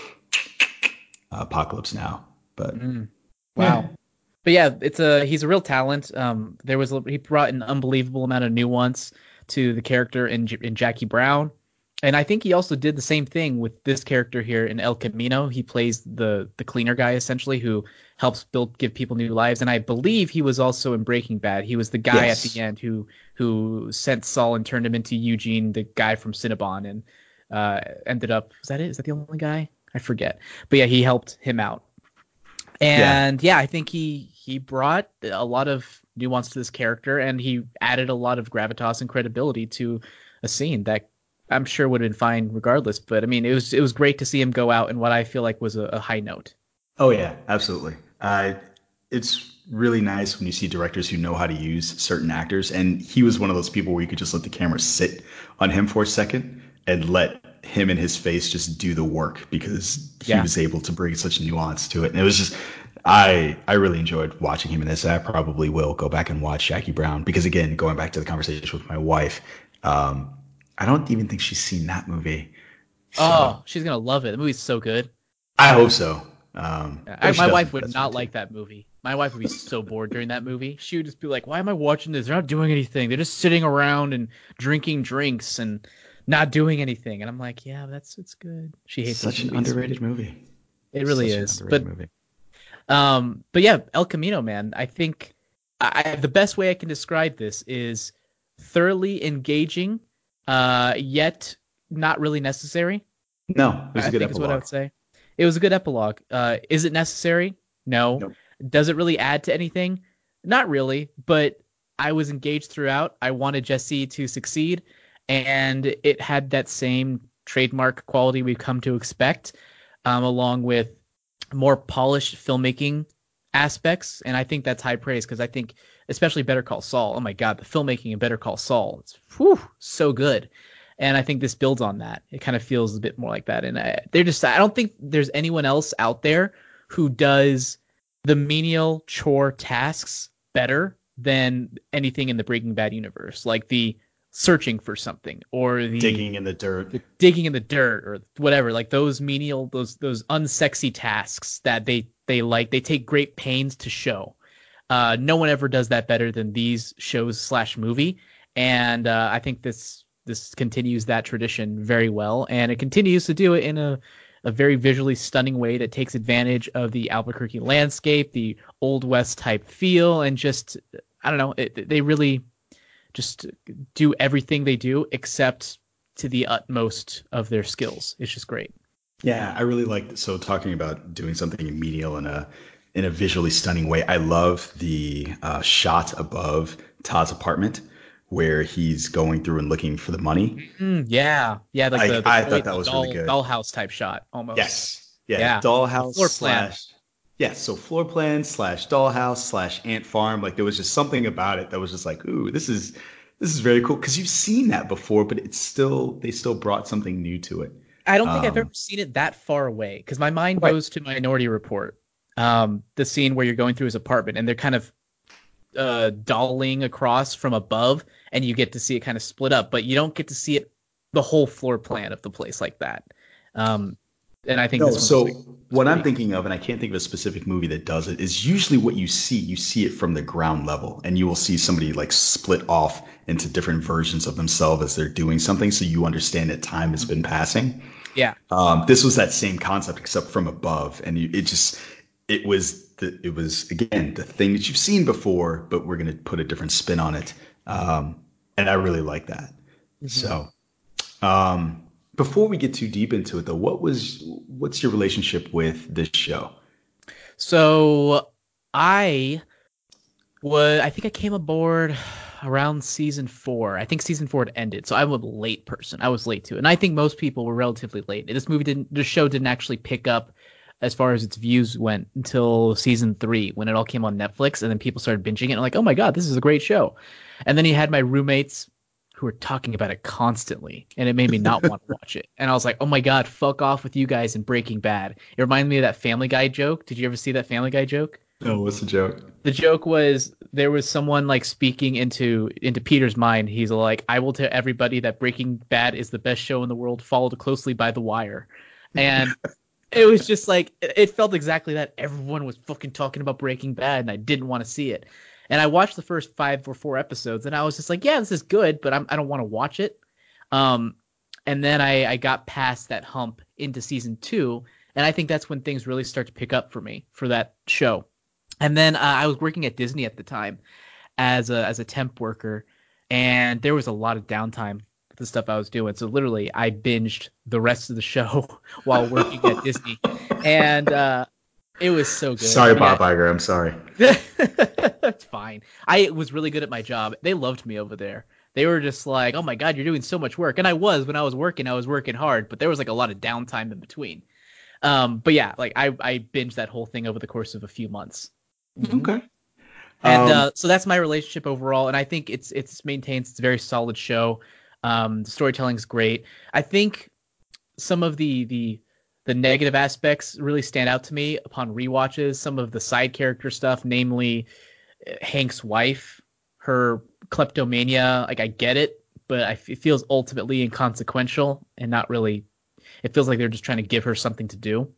Apocalypse Now. But Mm, yeah, wow. But yeah, it's a he's a real talent. Um, there was he brought an unbelievable amount of nuance to the character in J- in Jackie Brown, and I think he also did the same thing with this character here in El Camino. He plays the the cleaner guy essentially who helps build give people new lives, and I believe he was also in Breaking Bad. He was the guy at the yes. end who who sent Saul and turned him into Eugene, the guy from Cinnabon, and uh, ended up was that it? Is that the only guy? I forget. But yeah, he helped him out. Yeah. And yeah, I think he he brought a lot of nuance to this character, and he added a lot of gravitas and credibility to a scene that I'm sure would have been fine regardless. But I mean, it was it was great to see him go out in what I feel like was a, a high note. Oh yeah, absolutely. Uh, it's really nice when you see directors who know how to use certain actors, and he was one of those people where you could just let the camera sit on him for a second and let him and his face just do the work because he Yeah. was able to bring such nuance to it. And it was just, I I really enjoyed watching him in this. I probably will go back and watch Jackie Brown because again, going back to the conversation with my wife, um, I don't even think she's seen that movie. So Oh, she's gonna love it. The movie's so good. I hope so. Um, but I, if she my wife doesn't, would that's fine not too. like that movie. My wife would be so bored during that movie. She would just be like, "Why am I watching this? They're not doing anything. They're just sitting around and drinking drinks and not doing anything." And I'm like, "Yeah, that's it's good." She hates those Such an movies. underrated movie. It really Such an is. underrated But movie. um, but yeah, El Camino, man. I think I, the best way I can describe this is thoroughly engaging, uh, yet not really necessary. No, it was a I good think is what I epilogue. would say. It was a good epilogue. Uh, is it necessary? No. Nope. Does it really add to anything? Not really. But I was engaged throughout. I wanted Jesse to succeed, and it had that same trademark quality we've come to expect, um, along with more polished filmmaking aspects. And I think that's high praise because I think, especially Better Call Saul. Oh my God, the filmmaking in Better Call Saul, it's whew, so good. And I think this builds on that. It kind of feels a bit more like that. And I, they're just, I don't think there's anyone else out there who does the menial chore tasks better than anything in the Breaking Bad universe, like the searching for something or the Digging in the dirt. the digging in the dirt or whatever, like those menial, those those unsexy tasks that they they like they take great pains to show. Uh, no one ever does that better than these shows slash movie, and uh, I think this this continues that tradition very well, and it continues to do it in a a very visually stunning way that takes advantage of the Albuquerque landscape, the old west type feel, and just I don't know, it, they really just do everything they do except to the utmost of their skills. It's just great. Yeah, I really like so talking about doing something menial in a in a visually stunning way. I love the uh, shot above Todd's apartment where he's going through and looking for the money. Mm, yeah, yeah, like I, the, the I toy- thought that the was doll, really good. dollhouse type shot almost. Yes. Yeah. Yeah. Dollhouse Floor plan. slash. Yeah. So floor plan slash dollhouse slash ant farm. Like there was just something about it that was just like, ooh, this is this is very cool because you've seen that before, but it's still they still brought something new to it. I don't think I've ever Um, seen it that far away because my mind Right. goes to Minority Report. Um, the scene where you're going through his apartment and they're kind of uh, dolling across from above, and you get to see it kind of split up, but you don't get to see it the whole floor plan of the place like that. Um, and I think No, this one's so like, what I'm pretty- thinking of, and I can't think of a specific movie that does it, is usually what you see, you see it from the ground level, and you will see somebody like split off into different versions of themselves as they're doing something, so you understand that time has been passing. yeah, Um, this was that same concept, except from above, and you, it just, it was the, it was again the thing that you've seen before, but we're gonna put a different spin on it, um, and I really like that. So. Um, before we get too deep into it, though, what was what's your relationship with this show? So I was, I think I came aboard around season four. I think season four had ended, so I'm a late person. I was late to it, and I think most people were relatively late. This movie didn't, the show didn't actually pick up as far as its views went until season three when it all came on Netflix, and then people started binging it. And like, oh my god, this is a great show. And then you had my roommates who were talking about it constantly, and it made me not want to watch it. And I was like, oh my god, fuck off with you guys and Breaking Bad. It reminded me of that Family Guy joke. Did you ever see that Family Guy joke? Oh, what's the joke? The joke was there was someone like speaking into into Peter's mind. He's like, I will tell everybody that Breaking Bad is the best show in the world, followed closely by The Wire. And it was just like, it it felt exactly that. Everyone was fucking talking about Breaking Bad, and I didn't want to see it. And I watched the first five or four episodes, and I was just like, yeah, this is good, but I'm, I don't want to watch it. Um, and then I, I got past that hump into season two, and I think that's when things really start to pick up for me for that show. And then uh, I was working at Disney at the time as a as a temp worker, and there was a lot of downtime with the stuff I was doing. So literally, I binged the rest of the show while working at Disney, and uh, it was so good. Sorry, Yeah. Bob Iger. I'm sorry. It's fine. I was really good at my job. They loved me over there. They were just like, "Oh my god, you're doing so much work," and I was when I was working. I was working hard, but there was like a lot of downtime in between. Um, but yeah, like I I binged that whole thing over the course of a few months. Okay. And Um, uh, so that's my relationship overall, and I think it's it's maintains it's a very solid show. Um, the storytelling's great. I think some of the the the negative aspects really stand out to me upon rewatches. Some of the side character stuff, namely uh, Hank's wife, her kleptomania. Like I get it, but I, it feels ultimately inconsequential and not really. It feels like they're just trying to give her something to do.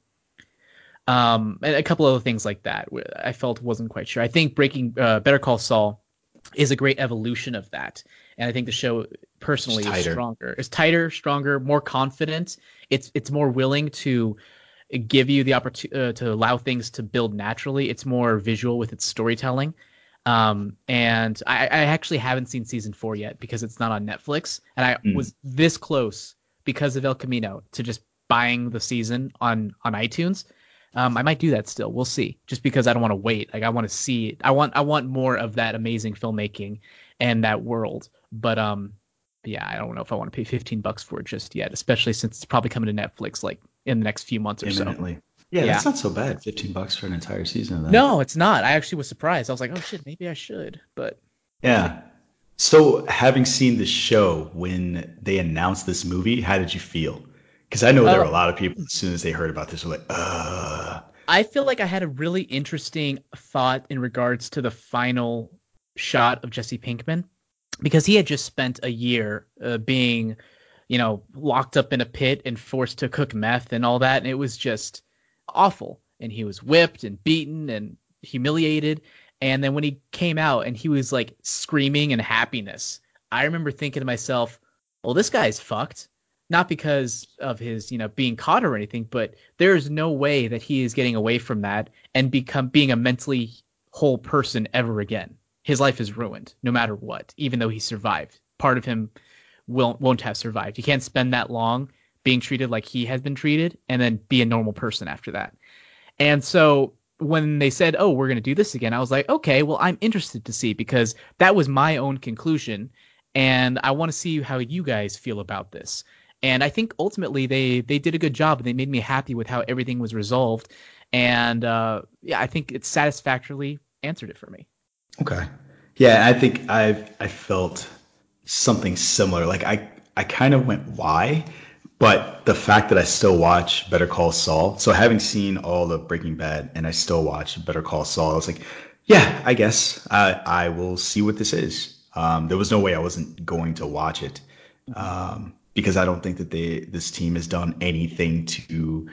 Um, and a couple other things like that I felt wasn't quite sure. I think Breaking uh, Better Call Saul is a great evolution of that, and I think the show personally It's is tighter. stronger. It's tighter, stronger, more confident. It's it's more willing to give you the opportunity uh, to allow things to build naturally. It's more visual with its storytelling. Um, and I, I actually haven't seen season four yet because it's not on Netflix, and I Mm. was this close because of El Camino to just buying the season on on iTunes. Um, I might do that still. We'll see. Just because I don't want to wait. Like I want to see it. I want I want more of that amazing filmmaking and that world. But um, yeah, I don't know if I want to pay fifteen bucks for it just yet, especially since it's probably coming to Netflix like in the next few months or so. imminently. Yeah, Yeah. that's not so bad. Fifteen bucks for an entire season of that. No, it's not. I actually was surprised. I was like, oh shit, maybe I should. But Yeah. So, having seen the show when they announced this movie, how did you feel? Because I know there uh, were a lot of people as soon as they heard about this were like, uh. I feel like I had a really interesting thought in regards to the final shot of Jesse Pinkman because he had just spent a year uh, being, you know, locked up in a pit and forced to cook meth and all that. And it was just awful. And he was whipped and beaten and humiliated. And then when he came out and he was like screaming in happiness, I remember thinking to myself, well, this guy's fucked. Not because of his, you know, being caught or anything, but there is no way that he is getting away from that and become being a mentally whole person ever again. His life is ruined no matter what, even though he survived. Part of him won't won't have survived. You can't spend that long being treated like he has been treated and then be a normal person after that. And so when they said, oh, we're going to do this again, I was like, okay, well, I'm interested to see, because that was my own conclusion. And I want to see how you guys feel about this. And I think ultimately they, they did a good job, and they made me happy with how everything was resolved. And uh, yeah, I think it satisfactorily answered it for me. Okay. Yeah, I think I've I felt something similar. Like I I kind of went why, but the fact that I still watch Better Call Saul. So having seen all of Breaking Bad and I still watch Better Call Saul, I was like, yeah, I guess I I will see what this is. Um, there was no way I wasn't going to watch it, um, because I don't think that they this team has done anything to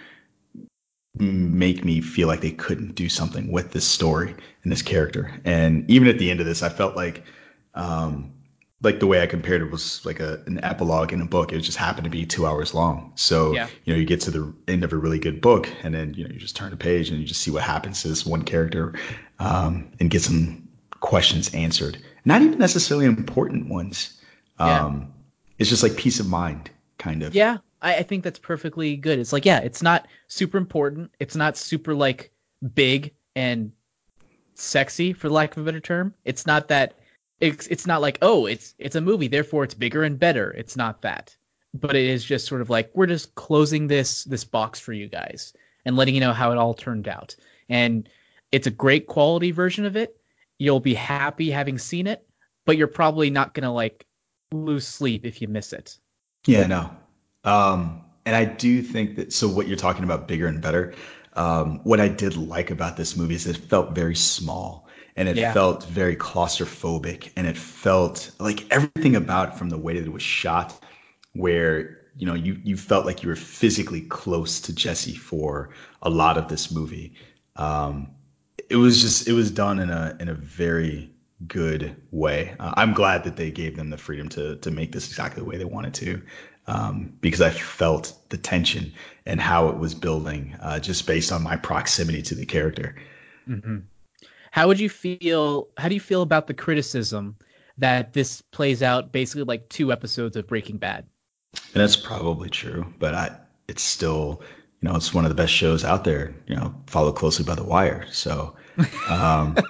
make me feel like they couldn't do something with this story and this character. And even at the end of this, I felt like, um, like the way I compared it was like a an epilogue in a book. It just happened to be two hours long. So, Yeah. you know, you get to the end of a really good book, and then, you know, you just turn a page and you just see what happens to this one character, um, and get some questions answered. Not even necessarily important ones. Yeah. Um, it's just like peace of mind, kind of. Yeah, I, I think that's perfectly good. It's like, yeah, it's not super important. It's not super like big and sexy, for lack of a better term. It's not that it's it's not like, oh, it's it's a movie, therefore it's bigger and better. It's not that. But it is just sort of like, we're just closing this this box for you guys and letting you know how it all turned out. And it's a great quality version of it. You'll be happy having seen it, but you're probably not gonna like lose sleep if you miss it. Yeah, no. Um, and I do think that, so what you're talking about, bigger and better, um, what I did like about this movie is it felt very small, and it Yeah. felt very claustrophobic, and it felt like everything about it, from the way that it was shot, where, you know, you, you felt like you were physically close to Jesse for a lot of this movie. Um, it was just, it was done in a in a very good way. Uh, I'm glad that they gave them the freedom to to make this exactly the way they wanted to, um, because I felt the tension and how it was building, uh, just based on my proximity to the character. Mm-hmm. How would you feel? How do you feel about the criticism that this plays out basically like two episodes of Breaking Bad? And that's probably true, but I it's still, you know, it's one of the best shows out there. You know, followed closely by The Wire. So, um,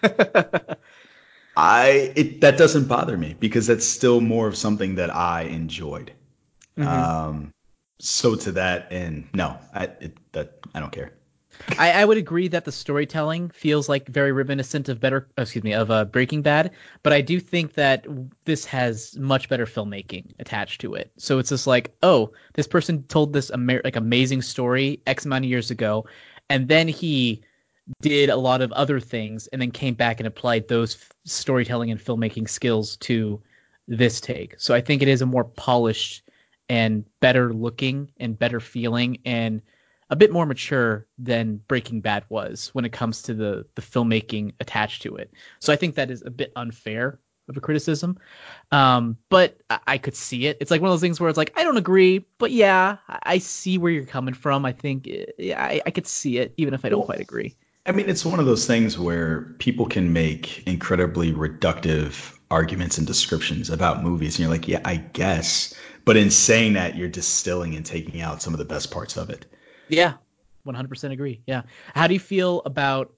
I it that doesn't bother me, because that's still more of something that I enjoyed. Mm-hmm. Um, so to that, and no, I it, that I don't care. I, I would agree that the storytelling feels like very reminiscent of better, excuse me, of uh, Breaking Bad, but I do think that this has much better filmmaking attached to it. So it's just like, oh, this person told this ama- like amazing story X amount of years ago, and then he did a lot of other things, and then came back and applied those f- storytelling and filmmaking skills to this take. So I think it is a more polished and better looking and better feeling and a bit more mature than Breaking Bad was when it comes to the the filmmaking attached to it. So I think that is a bit unfair of a criticism. Um, but I, I could see it. It's like one of those things where it's like, I don't agree, but yeah, I, I see where you're coming from. I think uh, yeah, I, I could see it, even if I don't Well, quite agree. I mean, it's one of those things where people can make incredibly reductive arguments and descriptions about movies, and you're like, yeah, I guess. But in saying that, you're distilling and taking out some of the best parts of it. Yeah, one hundred percent agree. Yeah. How do you feel about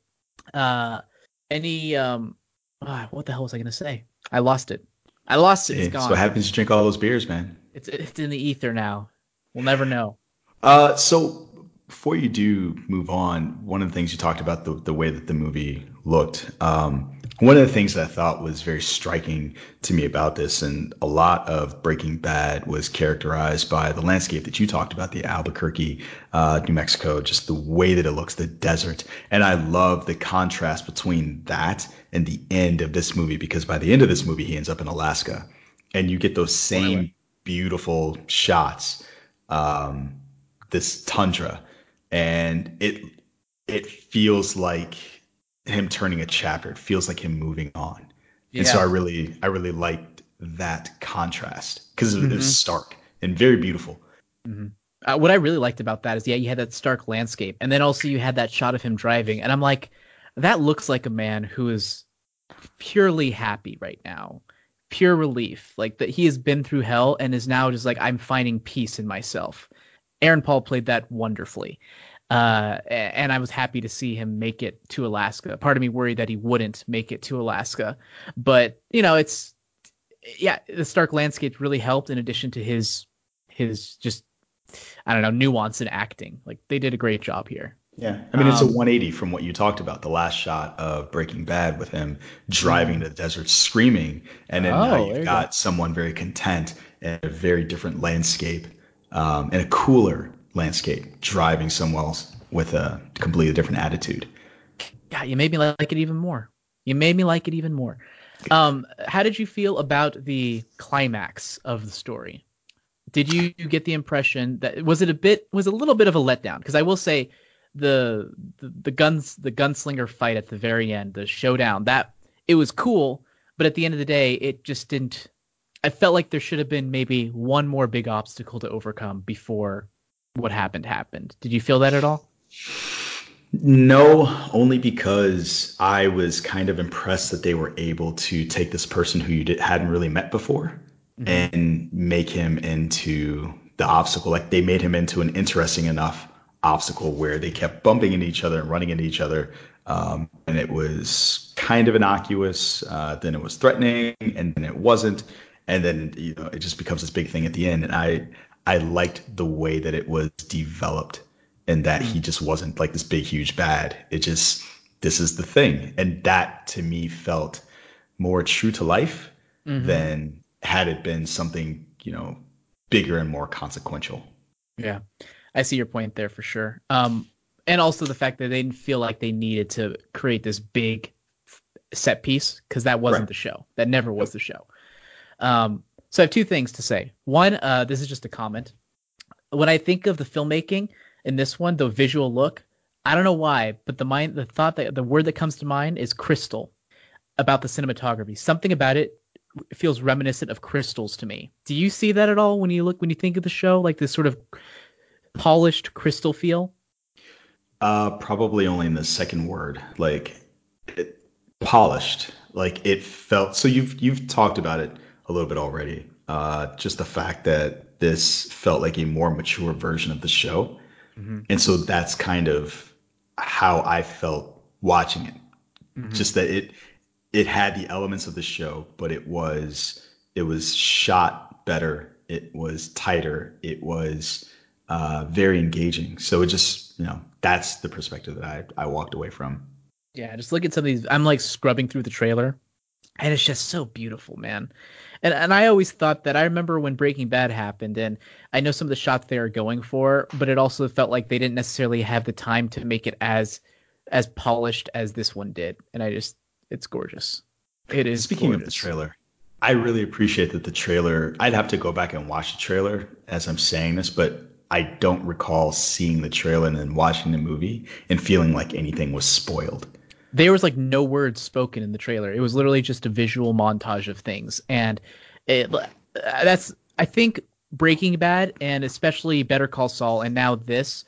uh any um ah, what the hell was I gonna say? I lost it. I lost it. See, It's it's what gone. happens to drink all those beers, man. It's it's in the ether now. We'll never know. Uh, so before you do move on, one of the things you talked about, the the way that the movie looked. Um, one of the things that I thought was very striking to me about this, and a lot of Breaking Bad was characterized by the landscape that you talked about, the Albuquerque, uh, New Mexico, just the way that it looks, the desert. And I love the contrast between that and the end of this movie, because by the end of this movie, he ends up in Alaska, and you get those Spoiler. same beautiful shots. Um, this tundra, and it it feels like him turning a chapter. It feels like him moving on. And so Yeah. I really I really liked that contrast, because it, it was hmm stark and very beautiful. hmm Uh, what I really liked about that is, yeah, you had that stark landscape, and then also you had that shot of him driving, and I'm like, that looks like a man who is purely happy right now. pure relief, like that he has been through hell and is now just like, I'm finding peace in myself. Aaron Paul played that wonderfully. Uh, and I was happy to see him make it to Alaska. Part of me worried that he wouldn't make it to Alaska, but you know, it's, yeah, the stark landscape really helped in addition to his, his just, I don't know, nuance in acting. Like they did a great job here. Yeah, I mean, it's a Um, one eighty from what you talked about, the last shot of Breaking Bad with him driving to the desert screaming. And then now Oh, there you've you go. got someone very content in a very different landscape, um, and a cooler landscape, driving somewhere else with a completely different attitude. God, you made me like it even more. You made me like it even more. Um, how did you feel about the climax of the story? Did you get the impression that was it a bit was a little bit of a letdown? Because I will say the, the the guns the gunslinger fight at the very end, the showdown, that it was cool, but at the end of the day, it just didn't. I felt like there should have been maybe one more big obstacle to overcome before what happened happened. Did you feel that at all? No, only because I was kind of impressed that they were able to take this person who you did, hadn't really met before Mm-hmm. and make him into the obstacle. Like they made him into an interesting enough obstacle where they kept bumping into each other and running into each other. Um, and it was kind of innocuous. Uh, then it was threatening, and then it wasn't. And then you know it just becomes this big thing at the end. And I I liked the way that it was developed and that he just wasn't like this big huge bad. It just this is the thing, and that to me felt more true to life Mm-hmm. than had it been something you know bigger and more consequential. Yeah, I see your point there for sure. Um, and also the fact that they didn't feel like they needed to create this big set piece because that wasn't Right. the show. That never was Nope. the show. Um, so I have two things to say. One, uh, this is just a comment. When I think of the filmmaking in this one, the visual look, I don't know why, but the mind, the thought that the word that comes to mind is crystal about the cinematography. Something about it feels reminiscent of crystals to me. Do you see that at all when you look when you think of the show, like this sort of polished crystal feel? Uh, probably only in the second word, like it, polished. Like it felt. So you've you've talked about it a little bit already. Uh, just the fact that this felt like a more mature version of the show, Mm-hmm. and so that's kind of how I felt watching it. Mm-hmm. Just that it it had the elements of the show, but it was it was shot better. It was tighter. It was uh, very engaging. So it just you know that's the perspective that I I walked away from. Yeah, just look at some of these. I'm like scrubbing through the trailer, and it's just so beautiful, man. And and I always thought that I remember when Breaking Bad happened, and I know some of the shots they are going for, but it also felt like they didn't necessarily have the time to make it as as polished as this one did. And I just, it's gorgeous. It is Speaking of the gorgeous. trailer, I really appreciate that the trailer. I'd have to go back and watch the trailer as I'm saying this, but I don't recall seeing the trailer and then watching the movie and feeling like anything was spoiled. There was like no words spoken in the trailer. It was literally just a visual montage of things, and it, that's I think Breaking Bad and especially Better Call Saul and now this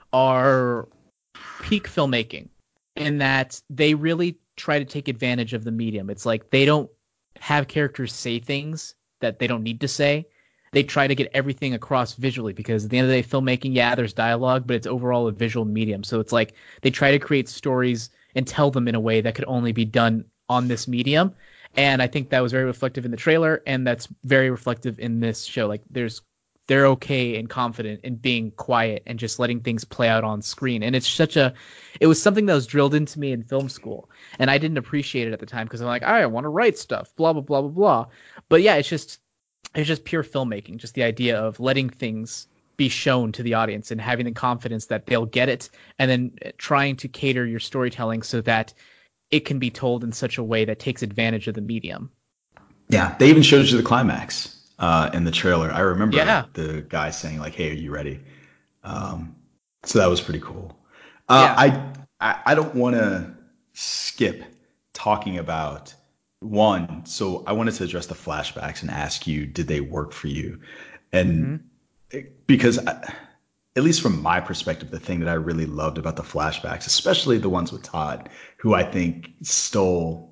are peak filmmaking in that they really try to take advantage of the medium. It's like they don't have characters say things that they don't need to say. They try to get everything across visually because at the end of the day, filmmaking, yeah, there's dialogue, but it's overall a visual medium. So it's like they try to create stories and tell them in a way that could only be done on this medium. And I think that was very reflective in the trailer, and that's very reflective in this show. Like there's they're okay and confident in being quiet and just letting things play out on screen. And it's such a, it was something that was drilled into me in film school. And I didn't appreciate it at the time because I'm like, I want to write stuff, blah, blah, blah, blah, blah. But yeah, it's just, it's just pure filmmaking. Just the idea of letting things be shown to the audience and having the confidence that they'll get it. And then trying to cater your storytelling so that it can be told in such a way that takes advantage of the medium. Yeah, they even showed you the climax uh, in the trailer. I remember Yeah. the guy saying like, "Hey, are you ready?" Um, so that was pretty cool. Uh, Yeah. I I, I don't want to skip talking about one. So I wanted to address the flashbacks and ask you, did they work for you? Mm-hmm. And because I, at least from my perspective, the thing that I really loved about the flashbacks, especially the ones with Todd, who I think stole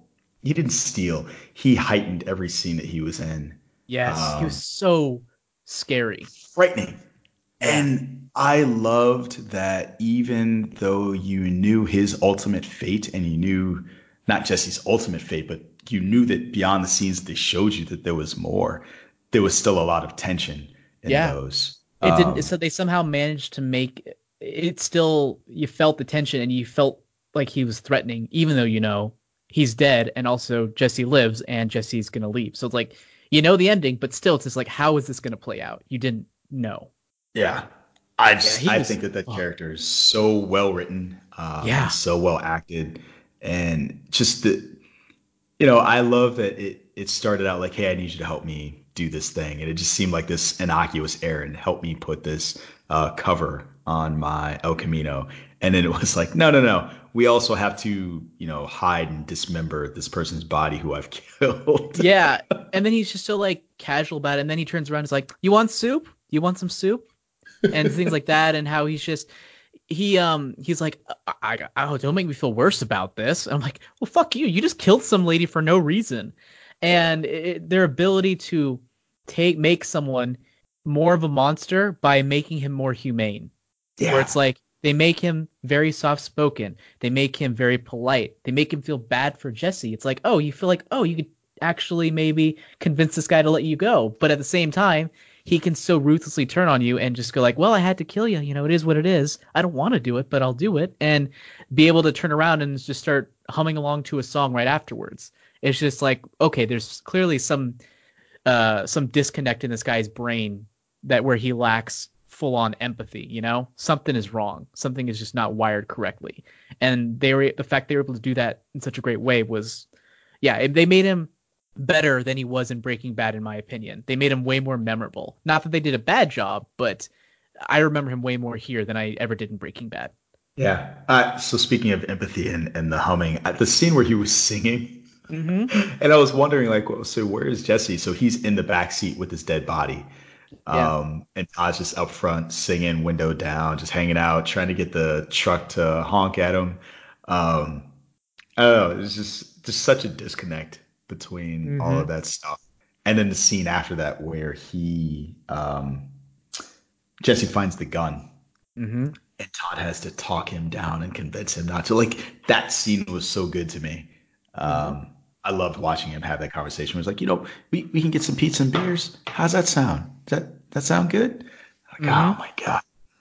he didn't steal. He heightened every scene that he was in. Yes, he was Um, so scary. frightening. Yeah. And I loved that even though you knew his ultimate fate and you knew not Jesse's ultimate fate, but you knew that beyond the scenes they showed you that there was more, there was still a lot of tension in Yeah. those. It didn't. Um, So they somehow managed to make it still. You felt the tension, and you felt like he was threatening, even though you know he's dead, and also Jesse lives, and Jesse's gonna leave. So it's like you know the ending, but still, it's just like, how is this gonna play out? You didn't know. yeah. I Yeah, just he I was. think that that Oh, character is so well written um, and yeah. so well acted, and just the you know, I love that it it started out like, hey, I need you to help me do this thing. And it just seemed like this innocuous errand. Help me put this uh, cover on my El Camino. And then it was like, no, no, no. We also have to, you know, hide and dismember this person's body who I've killed. Yeah. And then he's just so like casual about it, and then he turns around and is like, "You want soup? You want some soup?" And things like that, and how he's just he um he's like, I, I, I don't make me feel worse about this. I'm like, well, fuck you. You just killed some lady for no reason. And it, their ability to take make someone more of a monster by making him more humane, where Yeah. it's like they make him very soft spoken, they make him very polite, they make him feel bad for Jesse. It's like, oh, you feel like, oh, you could actually maybe convince this guy to let you go, but at the same time he can so ruthlessly turn on you and just go like, well, I had to kill you, you know, it is what it is, I don't want to do it, but I'll do it, and be able to turn around and just start humming along to a song right afterwards. It's just like, okay, there's clearly some uh some disconnect in this guy's brain, that where he lacks full on empathy, you know? Something is wrong. Something is just not wired correctly. And they were the fact they were able to do that in such a great way was, yeah, it, they made him better than he was in Breaking Bad, in my opinion. They made him way more memorable. Not that they did a bad job, but I remember him way more here than I ever did in Breaking Bad. Yeah. Uh, so speaking of empathy and, and the humming, at the scene where he was singing, Mm-hmm. and I was wondering, like, well, so where is Jesse? So he's in the back seat with his dead body. Yeah. Um, and Todd's just up front singing, window down, just hanging out, trying to get the truck to honk at him. Um, I don't know. It's just just such a disconnect between all Mm-hmm. of that stuff. And then the scene after that where he um, Jesse finds the gun Mm-hmm. and Todd has to talk him down and convince him not to. Like that scene was so good to me. Mm-hmm. Um, I loved watching him have that conversation. It was like, you know, we, we can get some pizza and beers. How's that sound? Does that that sound good? Like, Mm-hmm. oh my god.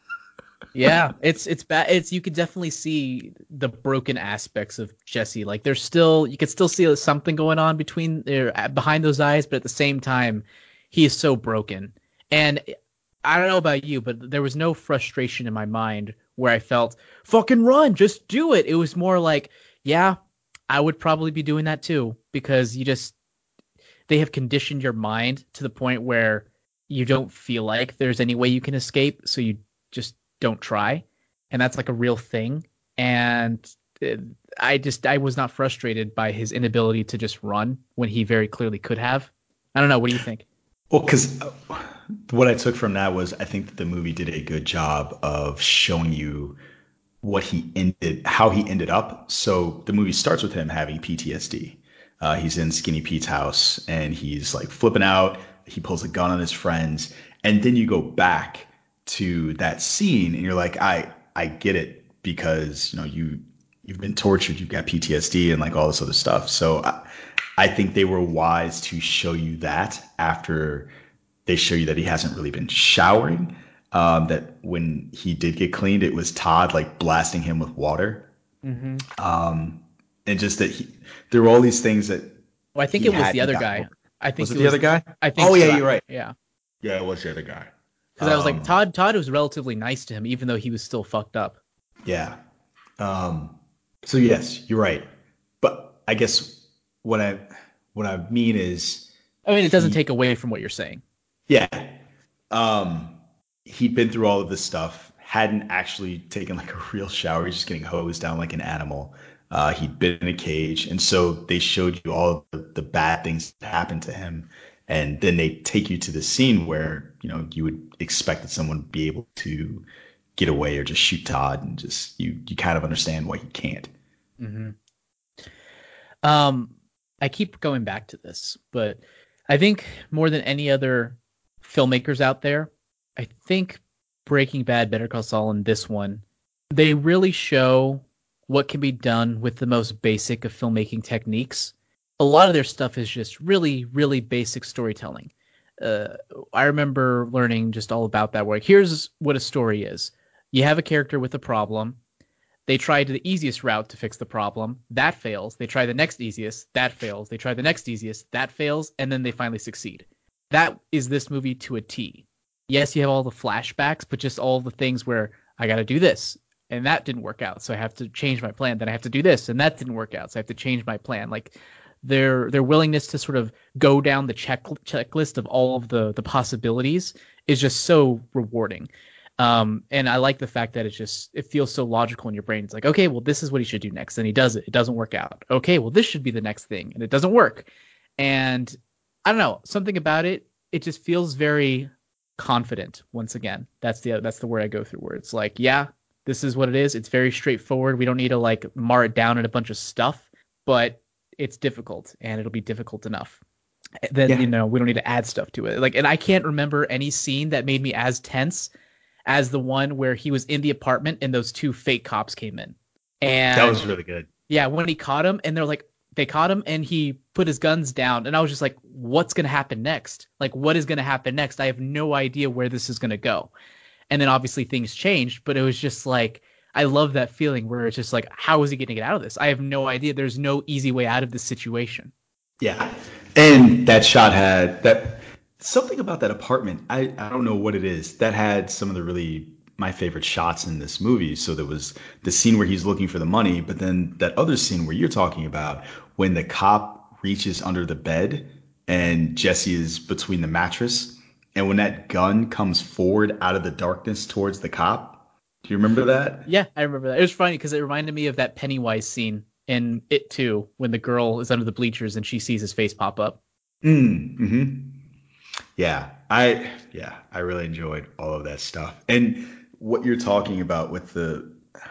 Yeah, it's it's bad. It's you could definitely see the broken aspects of Jesse. Like there's still you could still see something going on between there behind those eyes, but at the same time, he is so broken. And I don't know about you, but there was no frustration in my mind where I felt fucking run, just do it. It was more like, yeah, I would probably be doing that too, because you just they have conditioned your mind to the point where you don't feel like there's any way you can escape, so you just don't try, and that's like a real thing. And uh, I just I was not frustrated by his inability to just run when he very clearly could have. I don't know. What do you think? Well, because what I took from that was I think that the movie did a good job of showing you what he ended, how he ended up. So the movie starts with him having P T S D. Uh, he's in Skinny Pete's house and he's like flipping out. He pulls a gun on his friends, and then you go back to that scene, and you're like, I I get it because you know you you've been tortured, you've got P T S D, and like all this other stuff. So I, I think they were wise to show you that after they show you that he hasn't really been showering. Um, that when he did get cleaned, it was Todd like blasting him with water. Mm-hmm. Um, and just that he, there were all these things that Well, I think he it was the hadn't other gotten guy. over. I Was think it it the was. other guy? I think Oh so. yeah, I- you're right. Yeah, Yeah, it was the other guy. because I was like Um, Todd. Todd was relatively nice to him, even though he was still fucked up. yeah. Um, so yes, you're right. But I guess what I what I mean is I mean, it doesn't he take away from what you're saying. yeah. Um, he'd been through all of this stuff, hadn't actually taken like a real shower. He's just getting hosed down like an animal. Uh, he'd been in a cage, and so they showed you all of the, the bad things that happened to him, and then they take you to the scene where you know you would expect that someone would be able to get away or just shoot Todd, and just you you kind of understand why he can't. Mm-hmm. Um, I keep going back to this, but I think more than any other filmmakers out there, I think Breaking Bad, Better Call Saul, and this one, they really show what can be done with the most basic of filmmaking techniques. A lot of their stuff is just really, really basic storytelling. Uh, I remember learning just all about that. Where here's what a story is: you have a character with a problem. They try the easiest route to fix the problem. That fails. They try the next easiest. That fails. They try the next easiest. That fails. And then they finally succeed. That is this movie to a T. Yes, you have all the flashbacks, but just all the things where I got to do this and that didn't work out. So I have to change my plan. Then I have to do this and that didn't work out. So I have to change my plan. Like their their willingness to sort of go down the check checklist of all of the the possibilities is just so rewarding. Um, and I like the fact that it's just, it feels so logical in your brain. It's like, okay, well, this is what he should do next. And he does it. It doesn't work out. Okay, well, this should be the next thing. And it doesn't work. And I don't know, something about it, it just feels very confident. Once again, that's the, that's the word I go through, where it's like, yeah, this is what it is. It's very straightforward. We don't need to like mar it down in a bunch of stuff, but it's difficult and it'll be difficult enough. Then, yeah. you know, we don't need to add stuff to it. Like, and I can't remember any scene that made me as tense as the one where he was in the apartment and those two fake cops came in. And that was really good. Yeah, when he caught him and they're like, they caught him and he put his guns down. And I was just like, what's going to happen next? Like, what is going to happen next? I have no idea where this is going to go. And then obviously things changed, but it was just like, I love that feeling where it's just like, how is he going to get out of this? I have no idea. There's no easy way out of this situation. Yeah. And that shot had that. Something about that apartment, I, I don't know what it is, that had some of the really my favorite shots in this movie. So there was the scene where he's looking for the money, but then that other scene where you're talking about when the cop reaches under the bed and Jesse is between the mattress, and when that gun comes forward out of the darkness towards the cop. Do you remember that? Yeah, I remember that. It was funny because it reminded me of that Pennywise scene in It Too, when the girl is under the bleachers and she sees his face pop up. Mm, mm-hmm. Yeah, I yeah, I really enjoyed all of that stuff. And what you're talking about with the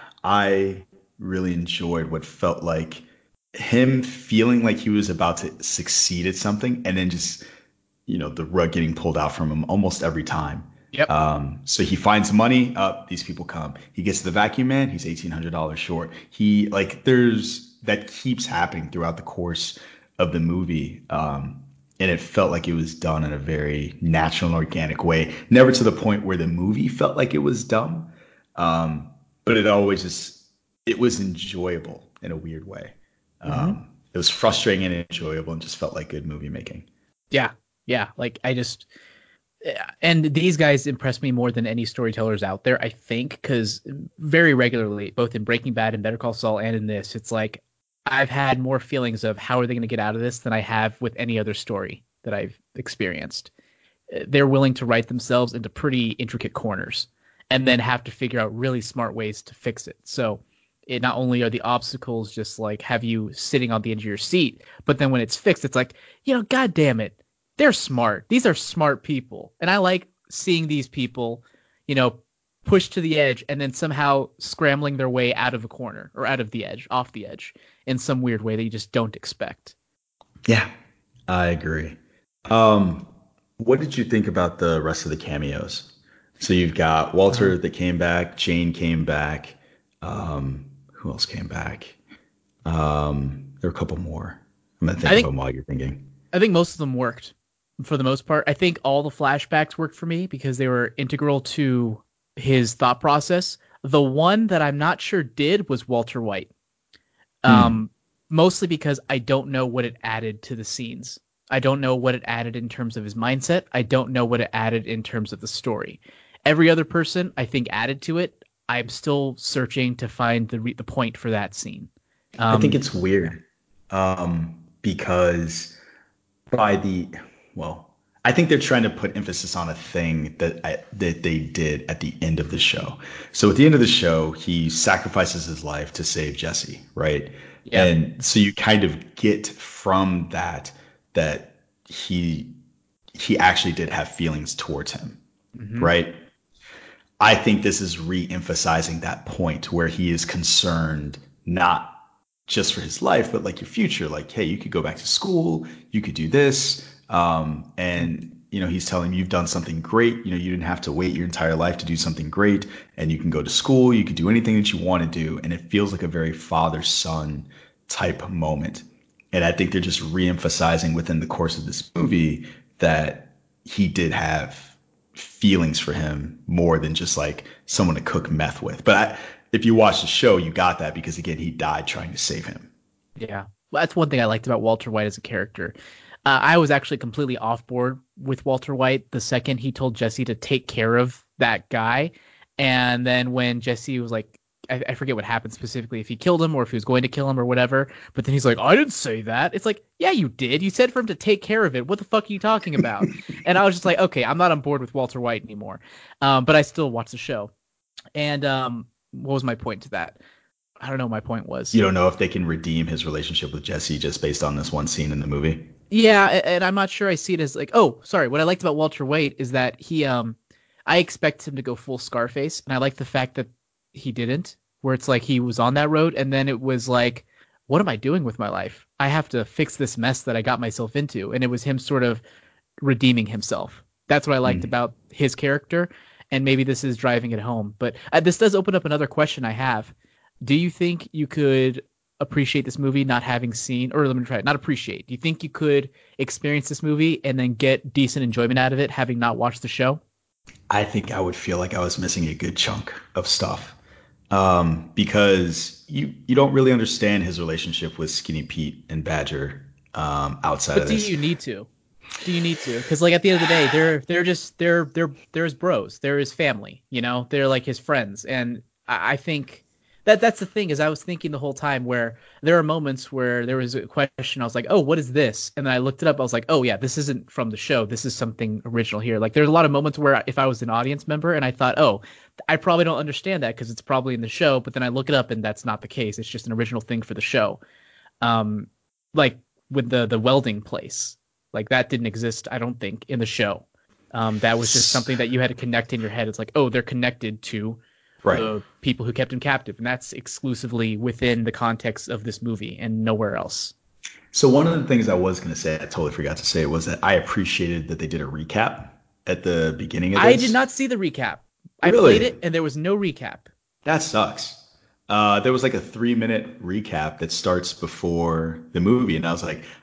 I really enjoyed what felt like him feeling like he was about to succeed at something and then just, you know, the rug getting pulled out from him almost every time. Yep. Um, so he finds money, up, these people come. He gets to the vacuum man, he's eighteen hundred dollars short. He like there's that keeps happening throughout the course of the movie. Um, and it felt like it was done in a very natural and organic way. Never to the point where the movie felt like it was dumb. Um, but it always just, it was enjoyable in a weird way. Um, mm-hmm. It was frustrating and enjoyable and just felt like good movie making. Yeah. Yeah. Like I just, and these guys impress me more than any storytellers out there, I think, because very regularly, both in Breaking Bad and Better Call Saul and in this, it's like, I've had more feelings of how are they going to get out of this than I have with any other story that I've experienced. They're willing to write themselves into pretty intricate corners and then have to figure out really smart ways to fix it. So it not only are the obstacles just like have you sitting on the edge of your seat, but then when it's fixed, it's like, you know, God damn it. They're smart. These are smart people. And I like seeing these people, you know, pushed to the edge and then somehow scrambling their way out of a corner or out of the edge, off the edge in some weird way that you just don't expect. Yeah, I agree. Um, what did you think about the rest of the cameos? So you've got Walter uh-huh. that came back, Jane came back. Um, who else came back? Um, there were a couple more. I'm going to think, think of them while you're thinking. I think most of them worked for the most part. I think all the flashbacks worked for me because they were integral to his thought process. The one that I'm not sure did was Walter White. Um, hmm. Mostly because I don't know what it added to the scenes. I don't know what it added in terms of his mindset. I don't know what it added in terms of the story. Every other person, I think, added to it. I'm still searching to find the re- the point for that scene. Um, I think it's weird um, because by the well, I think they're trying to put emphasis on a thing that I, that they did at the end of the show. So at the end of the show, he sacrifices his life to save Jesse, right? Yeah. And so you kind of get from that that he he actually did have feelings towards him, mm-hmm. right? I think this is re-emphasizing that point where he is concerned not just for his life, but like your future. Like, hey, you could go back to school, you could do this. Um, and, you know, he's telling him you've done something great. You know, you didn't have to wait your entire life to do something great. And you can go to school, you could do anything that you want to do. And it feels like a very father son type moment. And I think they're just reemphasizing within the course of this movie that he did have feelings for him more than just like someone to cook meth with. But I, if you watch the show, you got that because again, he died trying to save him. Yeah, well, that's one thing I liked about Walter White as a character. Uh, I was actually completely off board with Walter White the second he told Jesse to take care of that guy, and then when Jesse was like, I, I forget what happened specifically, if he killed him or if he was going to kill him or whatever, but then he's like, I didn't say that. It's like, yeah, you did. You said for him to take care of it. What the fuck are you talking about? And I was just like, okay, I'm not on board with Walter White anymore. Um, but I still watch the show. And um, what was my point to that? I don't know what my point was. You don't know if they can redeem his relationship with Jesse just based on this one scene in the movie. Yeah, a- and I'm not sure I see it as like, oh, sorry. What I liked about Walter White is that he, um, I expect him to go full Scarface, and I like the fact that he didn't, where it's like he was on that road, and then it was like, what am I doing with my life? I have to fix this mess that I got myself into, and it was him sort of redeeming himself. That's what I liked Mm. about his character, and maybe this is driving it home. But uh, this does open up another question I have. Do you think you could appreciate this movie not having seen, or let me try it, not appreciate. Do you think you could experience this movie and then get decent enjoyment out of it having not watched the show? I think I would feel like I was missing a good chunk of stuff um, because you you don't really understand his relationship with Skinny Pete and Badger um, outside But of do this. you need to? Do you need to? Because like at the end of the day, they're they're just they're they're they're his bros. They're his family. You know, they're like his friends. And I, I think that that's the thing is I was thinking the whole time where there are moments where there was a question I was like, oh, what is this? And then I looked it up. I was like, oh yeah, this isn't from the show. This is something original here. Like there's a lot of moments where if I was an audience member and I thought, oh, I probably don't understand that because it's probably in the show. But then I look it up and that's not the case. It's just an original thing for the show. Um, like with the the welding place. Like that didn't exist, I don't think, in the show. Um, that was just something that you had to connect in your head. It's like, oh, they're connected to Right. the people who kept him captive, and that's exclusively within the context of this movie and nowhere else. So one of the things I was going to say, I totally forgot to say, was that I appreciated that they did a recap at the beginning of I did this. not see the recap. I played Really? it, and there was no recap. That sucks. Uh, there was like a three minute recap that starts before the movie, and I was like,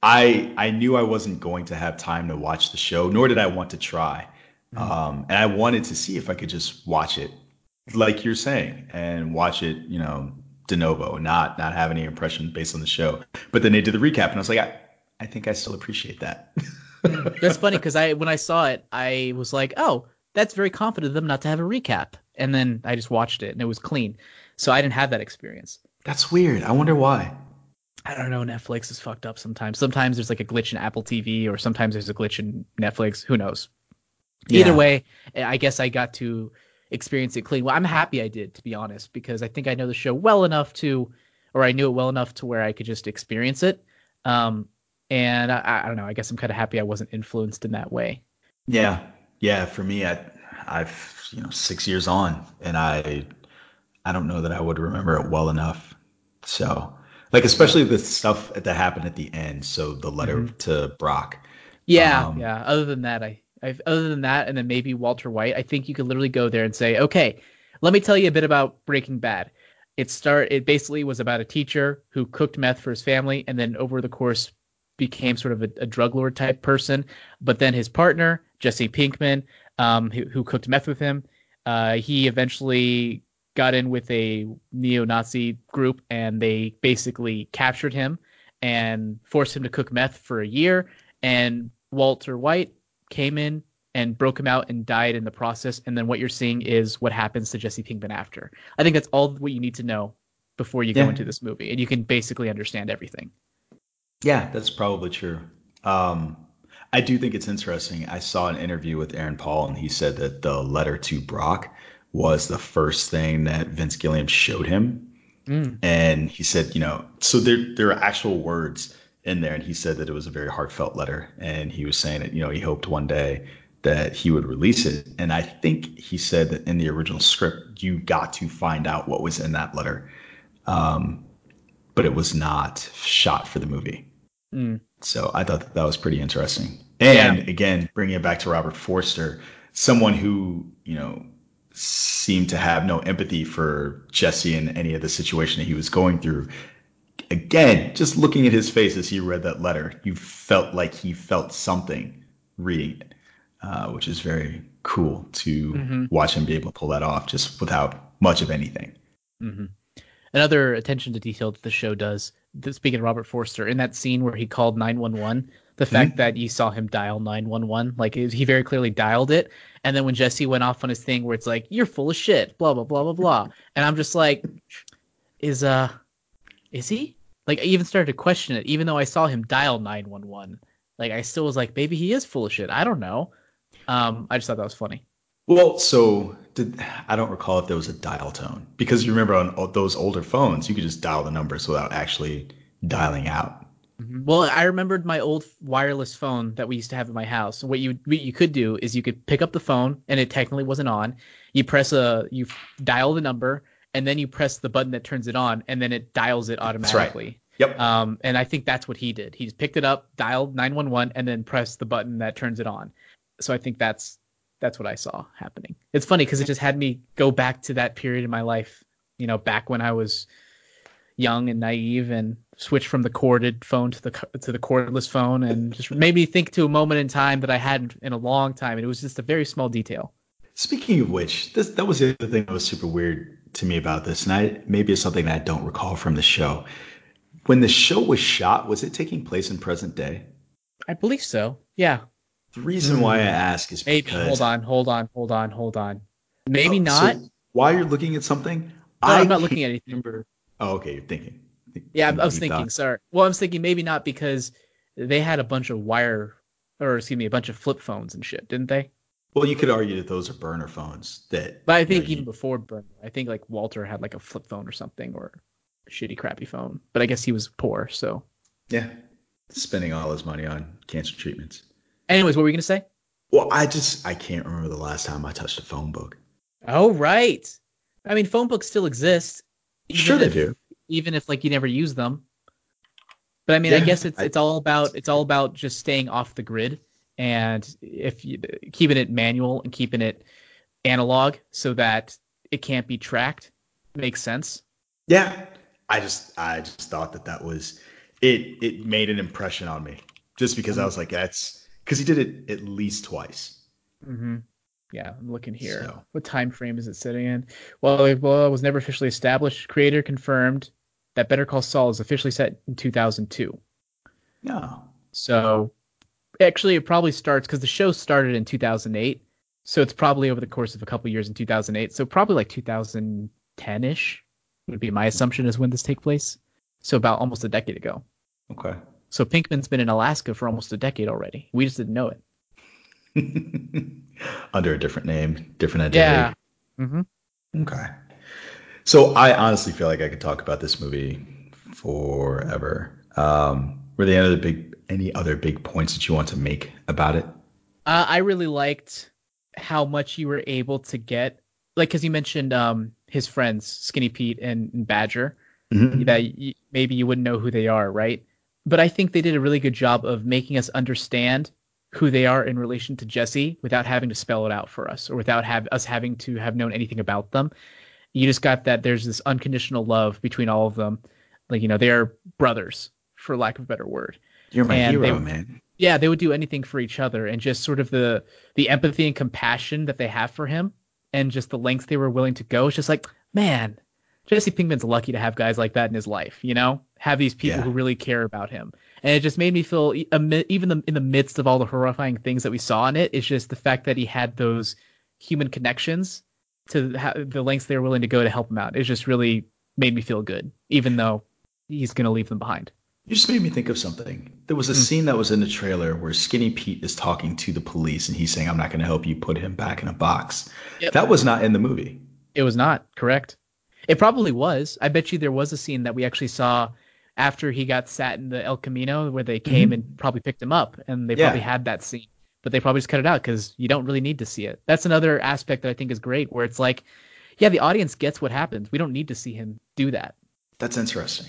I I knew I wasn't going to have time to watch the show, nor did I want to try. Mm. Um, and I wanted to see if I could just watch it, like you're saying, and watch it, you know, de novo, not not have any impression based on the show. But then they did the recap, and I was like, I, I think I still appreciate that. Mm. That's funny because I when I saw it, I was like, oh, that's very confident of them not to have a recap. And then I just watched it, and it was clean. So I didn't have that experience. That's weird. I wonder why. I don't know. Netflix is fucked up sometimes. Sometimes there's like a glitch in Apple T V, or sometimes there's a glitch in Netflix. Who knows? Either Yeah. way, I guess I got to experience it clean. Well, I'm happy I did, to be honest, because I think I know the show well enough to, or I knew it well enough to where I could just experience it. Um, and I, I don't know. I guess I'm kind of happy I wasn't influenced in that way. Yeah. Yeah. For me, I I've you know six years on, and I I don't know that I would remember it well enough. So, like, especially the stuff that happened at the end. So the letter Hmm. to Brock. Yeah, Um, yeah. Other than that, I, I, other than that, and then maybe Walter White, I think you could literally go there and say, okay, let me tell you a bit about Breaking Bad. It start, it basically was about a teacher who cooked meth for his family, and then over the course became sort of a, a drug lord type person. But then his partner, Jesse Pinkman, um, who, who cooked meth with him, uh, he eventually got in with a neo-Nazi group, and they basically captured him and forced him to cook meth for a year. And Walter White came in and broke him out and died in the process. And then what you're seeing is what happens to Jesse Pinkman after. I think that's all what you need to know before you go Yeah. into this movie, and you can basically understand everything. yeah, that's probably true. Um, I do think it's interesting. I saw an interview with Aaron Paul, and he said that the letter to Brock was the first thing that Vince Gilliam showed him. Mm. And he said, you know, so there there are actual words in there, and he said that it was a very heartfelt letter, and he was saying that you know he hoped one day that he would release it. And I think he said that in the original script, you got to find out what was in that letter. Um, but it was not shot for the movie. Mm. So I thought that, that was pretty interesting. And Yeah. again, bringing it back to Robert Forster, someone who, you know, seemed to have no empathy for Jesse and any of the situation that he was going through. Again, just looking at his face as he read that letter, you felt like he felt something reading it, uh, which is very cool to Mm-hmm. watch him be able to pull that off just without much of anything. Mm-hmm. Another attention to detail that the show does, th- speaking of Robert Forster, in that scene where he called nine one one, the fact that you saw him dial nine one one, like it, he very clearly dialed it. And then when Jesse went off on his thing where it's like, you're full of shit, blah, blah, blah, blah, blah. And I'm just like, is, uh, is he? Like, I even started to question it, even though I saw him dial nine one one. Like, I still was like, maybe he is full of shit. I don't know. Um, I just thought that was funny. Well, so did, I don't recall if there was a dial tone, because you remember on o- those older phones, you could just dial the numbers without actually dialing out. Mhm. Well, I remembered my old wireless phone that we used to have in my house. What you what you could do is you could pick up the phone, and it technically wasn't on. You press a you f- dial the number, and then you press the button that turns it on, and then it dials it That's right. automatically. Yep. Um, and I think that's what he did. He just picked it up, dialed nine one one, and then pressed the button that turns it on. So I think that's that's what I saw happening. It's funny because it just had me go back to that period in my life. You know, back when I was young and naive, and switched from the corded phone to the to the cordless phone, and just made me think to a moment in time that I hadn't in a long time. And it was just a very small detail. Speaking of which, this that was the other thing that was super weird to me about this, and I maybe it's something that I don't recall from the show. When the show was shot, was it taking place in present day? I believe so. Yeah. The reason why I ask is Maybe. because Hold on. Hold on. Hold on. Hold on. Maybe oh, not. so while you're looking at something, No, I I'm not can't looking at anything. remember. Oh, okay, you're thinking. Yeah, Some I was deep thinking. thoughts. Sorry. Well, I was thinking maybe not because they had a bunch of wire, or excuse me, a bunch of flip phones and shit, didn't they? Well, you could argue that those are burner phones. That But I you know, think even you, before Burner, I think like Walter had like a flip phone or something, or a shitty, crappy phone. But I guess he was poor, so. yeah, spending all his money on cancer treatments. Anyways, what were you gonna say? Well, I just I can't remember the last time I touched a phone book. Oh, right. I mean, phone books still exist, even Sure, they if do. even if like you never use them. But I mean, I Yeah, guess it's I, it's all about it's all about just staying off the grid, and if you keeping it manual and keeping it analog so that it can't be tracked makes sense. yeah. I just I just thought that that was it. It made an impression on me just because I Um, was like, that's because he did it at least twice. hmm Yeah, I'm looking here. So What time frame is it sitting in? Well, it well, it was never officially established. Creator confirmed that Better Call Saul is officially set in two thousand two. no, So actually, it probably starts because the show started in two thousand eight. So it's probably over the course of a couple years in two thousand eight. So probably like two thousand ten-ish would be my assumption is when this take place. So about almost a decade ago. okay. So Pinkman's been in Alaska for almost a decade already. We just didn't know it. Under a different name, different Yeah. identity. Mm-hmm. Okay. So I honestly feel like I could talk about this movie forever. Um, were there any other big any other big points that you want to make about it? Uh, I really liked how much you were able to get, like, because you mentioned um his friends, Skinny Pete and, and Badger, Mm-hmm. that y- maybe you wouldn't know who they are, right? But I think they did a really good job of making us understand who they are in relation to Jesse without having to spell it out for us or without have us having to have known anything about them. You just got that there's this unconditional love between all of them. Like, you know, they are brothers, for lack of a better word. You're my And they hero, man. yeah, they would do anything for each other, and just sort of the the empathy and compassion that they have for him, and just the lengths they were willing to go. It's just like, man, Jesse Pinkman's lucky to have guys like that in his life, you know, have these people Yeah. who really care about him, and it just made me feel, e- ami- even the, in the midst of all the horrifying things that we saw in it, it's just the fact that he had those human connections to ha- the lengths they were willing to go to help him out. It just really made me feel good, even though he's gonna leave them behind. You just made me think of something. There was a Mm. scene that was in the trailer where Skinny Pete is talking to the police and he's saying, I'm not going to help you put him back in a box. Yep. That was not in the movie. It was not, correct? It probably was. I bet you there was a scene that we actually saw after he got sat in the El Camino where they came and probably picked him up, and they probably Yeah. had that scene. But they probably just cut it out because you don't really need to see it. That's another aspect that I think is great, where it's like, yeah, the audience gets what happens. We don't need to see him do that. That's interesting.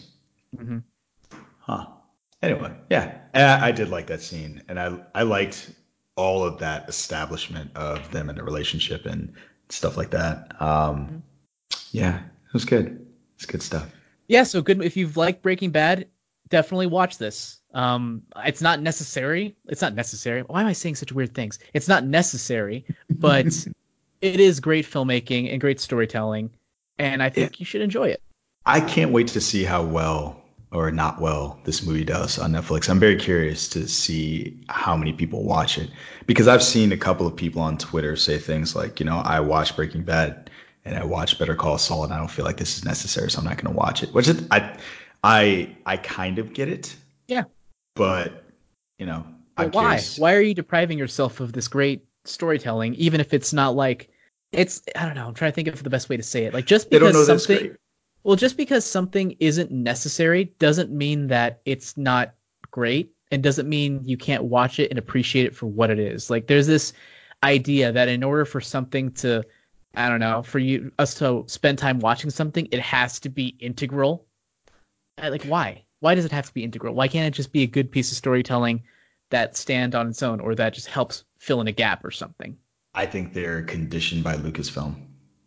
Mm-hmm. Huh. Anyway, yeah, and I, I did like that scene, and I I liked all of that establishment of them in a relationship and stuff like that. Um, Mm-hmm. yeah, it was good. It's good stuff. Yeah, so good. If you've liked Breaking Bad, definitely watch this. Um, it's not necessary. It's not necessary. Why am I saying such weird things? It's not necessary, but it is great filmmaking and great storytelling, and I Yeah, think you should enjoy it. I can't wait to see how well or not well this movie does on Netflix. I'm very curious to see how many people watch it because I've seen a couple of people on Twitter say things like, you know, I watched Breaking Bad and I watched Better Call Saul and I don't feel like this is necessary, so I'm not going to watch it. Which is, I, I, I kind of get it, Yeah. but you know, Well, I'm why? curious. Why are you depriving yourself of this great storytelling, even if it's not like it's? I don't know. I'm trying to think of the best way to say it. Like just They don't because know this something great. Well, just because something isn't necessary doesn't mean that it's not great and doesn't mean you can't watch it and appreciate it for what it is. Like there's this idea that in order for something to, I don't know, for you us to spend time watching something, it has to be integral. Uh, Like why? Why does it have to be integral? Why can't it just be a good piece of storytelling that stand on its own or that just helps fill in a gap or something? I think they're conditioned by Lucasfilm.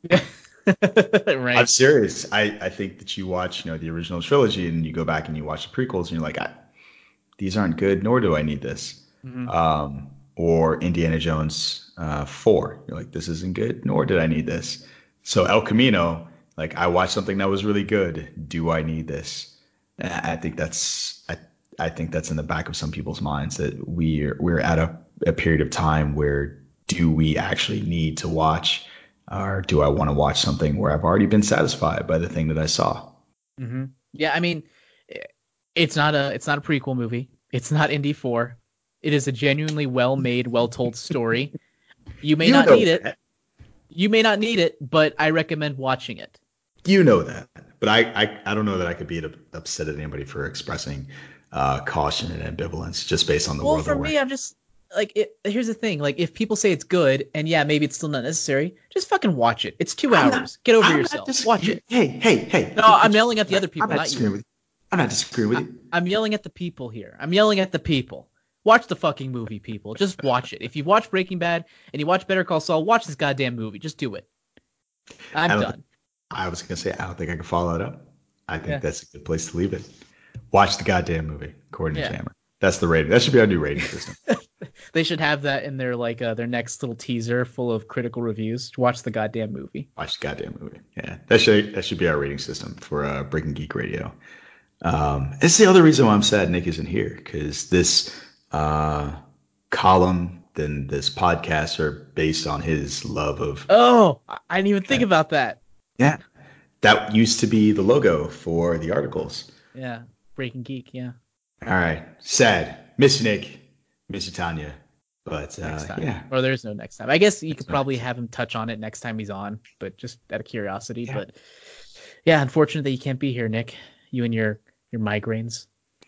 I'm Right. serious. I, I think that you watch, you know, the original trilogy and you go back and you watch the prequels and you're like, I, these aren't good, nor do I need this. Mm-hmm. Um, or Indiana Jones uh, four. You're like, this isn't good, nor did I need this. So El Camino, like I watched something that was really good. Do I need this? And I think that's I, I think that's in the back of some people's minds that we're we're at a, a period of time where do we actually need to watch or do I want to watch something where I've already been satisfied by the thing that I saw? Mm-hmm. Yeah, I mean, it's not a it's not a prequel movie. It's not Indy four. It is a genuinely well made, well told story. You may You not know need it. that. You may not need it, but I recommend watching it. You know that. But I, I, I don't know that I could be upset at anybody for expressing uh, caution and ambivalence just based on the Well, world for that we're in. me, I'm just like it, here's the thing. Like if people say it's good, and yeah, maybe it's still not necessary, just fucking watch it. It's two I'm not. hours. Get over I'm not yourself. Watch disagreeing. it. Hey, hey, hey. No, Could, I'm could you, yelling at the other I'm people, not not disagreeing you. with you. I'm not disagreeing with I, you. I'm yelling at the people here. I'm yelling at the people. Watch the fucking movie, people. Just watch it. If you watch Breaking Bad and you watch Better Call Saul, watch this goddamn movie. Just do it. I'm I don't. done. I was gonna say I don't think I can follow it up. I think Yeah. that's a good place to leave it. Watch the goddamn movie, according to Yeah. Jammer. That's the rating. That should be our new rating system. They should have that in their like uh, their next little teaser full of critical reviews. Watch the goddamn movie. Watch the goddamn movie. Yeah, that should that should be our rating system for uh, Breaking Geek Radio. Um, it's the other reason why I'm sad Nick isn't here because this uh, column, then this podcast are based on his love of. Oh, I I didn't even think Okay. about that. Yeah, that used to be the logo for the articles. Yeah, Breaking Geek. Yeah, All right, sad. Miss you, Nick. Miss you, Tanya. But next uh, time. yeah, Or there's no next time. I guess you That's could right. probably have him touch on it next time he's on, but just out of curiosity. Yeah. But yeah, unfortunate that you can't be here, Nick. You and your your migraines.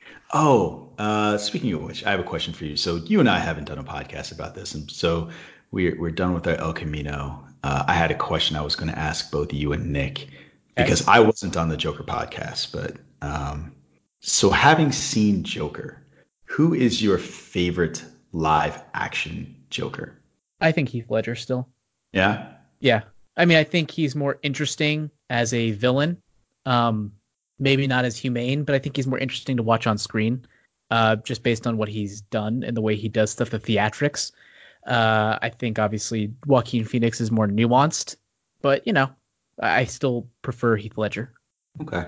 Oh, uh, speaking of which, I have a question for you. So you and I haven't done a podcast about this, and so we're we're done with our El Camino. Uh, I had a question I was going to ask both you and Nick Okay. because I wasn't on the Joker podcast, but um, so having seen Joker, who is your favorite live action Joker? I think Heath Ledger still. Yeah. Yeah. I mean, I think he's more interesting as a villain. Um, maybe not as humane, but I think he's more interesting to watch on screen. Uh, just based on what he's done and the way he does stuff, the theatrics. Uh, I think obviously Joaquin Phoenix is more nuanced, but you know, I I still prefer Heath Ledger. Okay.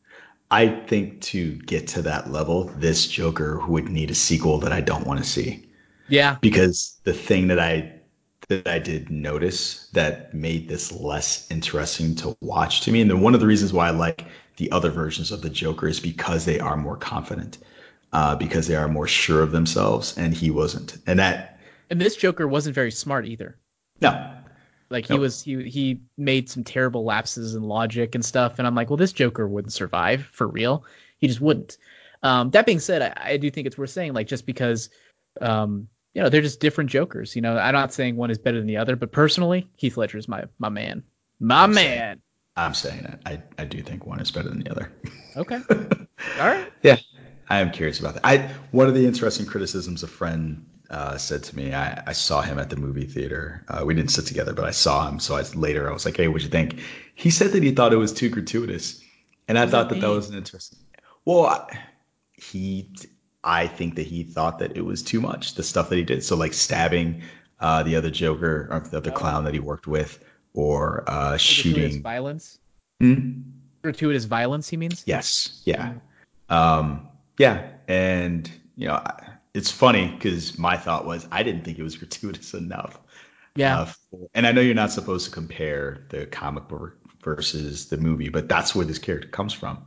I think to get to that level, this Joker would need a sequel that I don't want to see. Yeah. Because the thing that I that I did notice that made this less interesting to watch to me, and then one of the reasons why I like the other versions of the Joker is because they are more confident, uh, because they are more sure of themselves, and he wasn't. And that And this Joker wasn't very smart either. no, Like he no, was he he made some terrible lapses in logic and stuff, and I'm like, well, this Joker wouldn't survive for real. He just wouldn't. Um, that being said, I, I do think it's worth saying, like, just because um, you know, they're just different Jokers. You know, I'm not saying one is better than the other, but personally, Heath Ledger is my my man. My I'm saying man. I'm saying that I I do think one is better than the other. Okay. All right. Yeah, I am curious about that. I one of the interesting criticisms a friend uh, said to me. I, I saw him at the movie theater. Uh, we didn't sit together, but I saw him. So I later I was like, "Hey, what'd you think?" He said that he thought it was too gratuitous, and I What does thought that that that mean? was an interesting. Well, I, he, I think that he thought that it was too much. The stuff that he did, so like stabbing uh, the other Joker or the other Oh, clown that he worked with, or uh, like gratuitous shooting. violence. Hmm? Gratuitous violence, he means. Yes, yeah. Mm. Um, yeah, and you know, I- it's funny because my thought was I didn't think it was gratuitous enough. Yeah. Uh, for, and I know you're not supposed to compare the comic book versus the movie, but that's where this character comes from.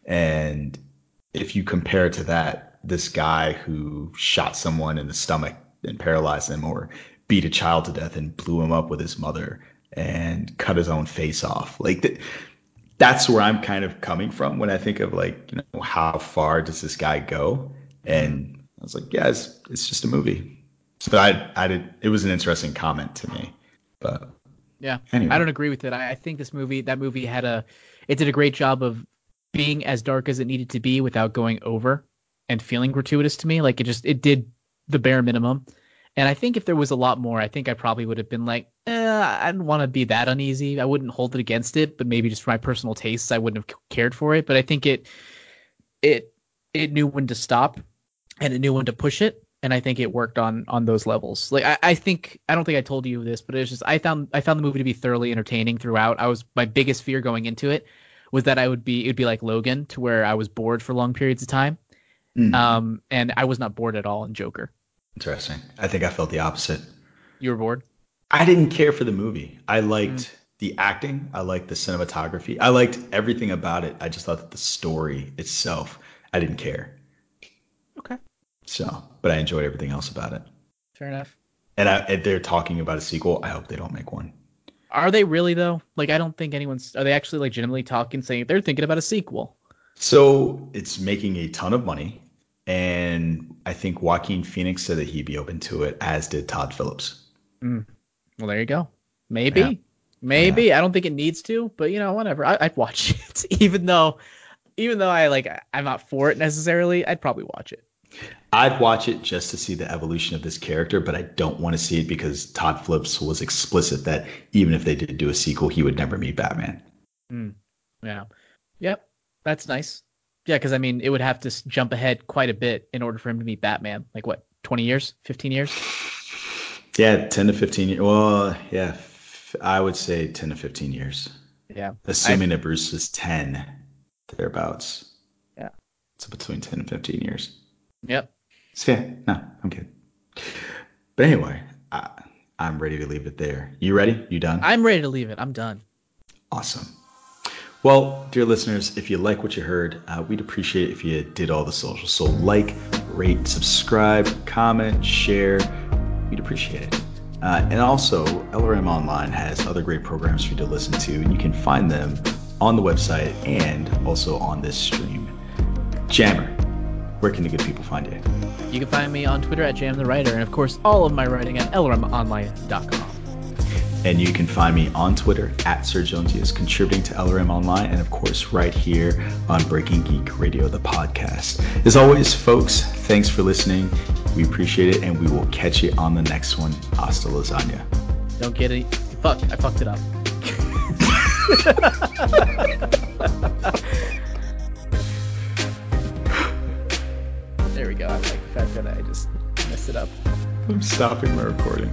And if you compare it to that, this guy who shot someone in the stomach and paralyzed them, or beat a child to death and blew him up with his mother and cut his own face off, like th- that's where I'm kind of coming from when I think of like, you know, how far does this guy go? Hmm. And I was like, yeah, it's, it's just a movie. So I, I did, it was an interesting comment to me, but Yeah. I anyway, don't agree with it. I, I think this movie, that movie had a, it did a great job of being as dark as it needed to be without going over and feeling gratuitous to me. Like it just, it did the bare minimum. And I think if there was a lot more, I think I probably would have been like, eh, I don't want to be that uneasy. I wouldn't hold it against it, but maybe just for my personal tastes, I wouldn't have cared for it. But I think it, it, it knew when to stop and it knew when to push it. And I think it worked on on those levels. Like I, I think I don't think I told you this, but it's just I found I found the movie to be thoroughly entertaining throughout. I was my biggest fear going into it was that I would be it'd be like Logan to where I was bored for long periods of time. mm, Um, and I was not bored at all in Joker. interesting. I think I felt the opposite. You were bored? I didn't care for the movie. I Mm, liked the acting. I liked the cinematography. I liked everything about it. I just thought that the story itself, I didn't care. okay, So, but I enjoyed everything else about it. fair enough. And, I, and they're talking about a sequel. I hope they don't make one. Are they really though? Like I don't think anyone's. Are they actually legitimately talking, saying they're thinking about a sequel? So it's making a ton of money. And I think Joaquin Phoenix said that he'd be open to it, as did Todd Phillips. Mm, well, there you go. Yeah. Maybe, Yeah. maybe. I don't think it needs to, but you know, whatever. I, I'd watch it, even though even though I like I'm not for it necessarily, I'd probably watch it. I'd watch it just to see the evolution of this character, but I don't want to see it because Todd Phillips was explicit that even if they did do a sequel, he would never meet Batman. Mm, yeah. Yep. That's nice. Yeah, because I mean, it would have to s- jump ahead quite a bit in order for him to meet Batman. Like what, twenty years, fifteen years? Yeah, ten to fifteen years. Well, yeah, f- I would say ten to fifteen years, Yeah. I. assuming that Bruce is ten, thereabouts. Yeah. So between ten and fifteen years. Yep. So yeah, no, I'm kidding. But anyway, I, I'm ready to leave it there. You ready? You done? I'm ready to leave it. I'm done. Awesome. Well, dear listeners, if you like what you heard, uh, we'd appreciate it if you did all the socials. So like, rate, subscribe, comment, share. We'd appreciate it. Uh, and also, L R M Online has other great programs for you to listen to, and you can find them on the website and also on this stream. Jammer, where can the good people find you? You can find me on Twitter at Jam the Writer, and of course, all of my writing at L R M online dot com. And you can find me on Twitter at Sir Jonesius, contributing to L R M Online, and of course, right here on Breaking Geek Radio, the podcast. As always, folks, thanks for listening. We appreciate it, and we will catch you on the next one. Hasta lasagna. Don't get it. Fuck, I fucked it up. There we go. I like the fact that I just messed it up. I'm stopping my recording.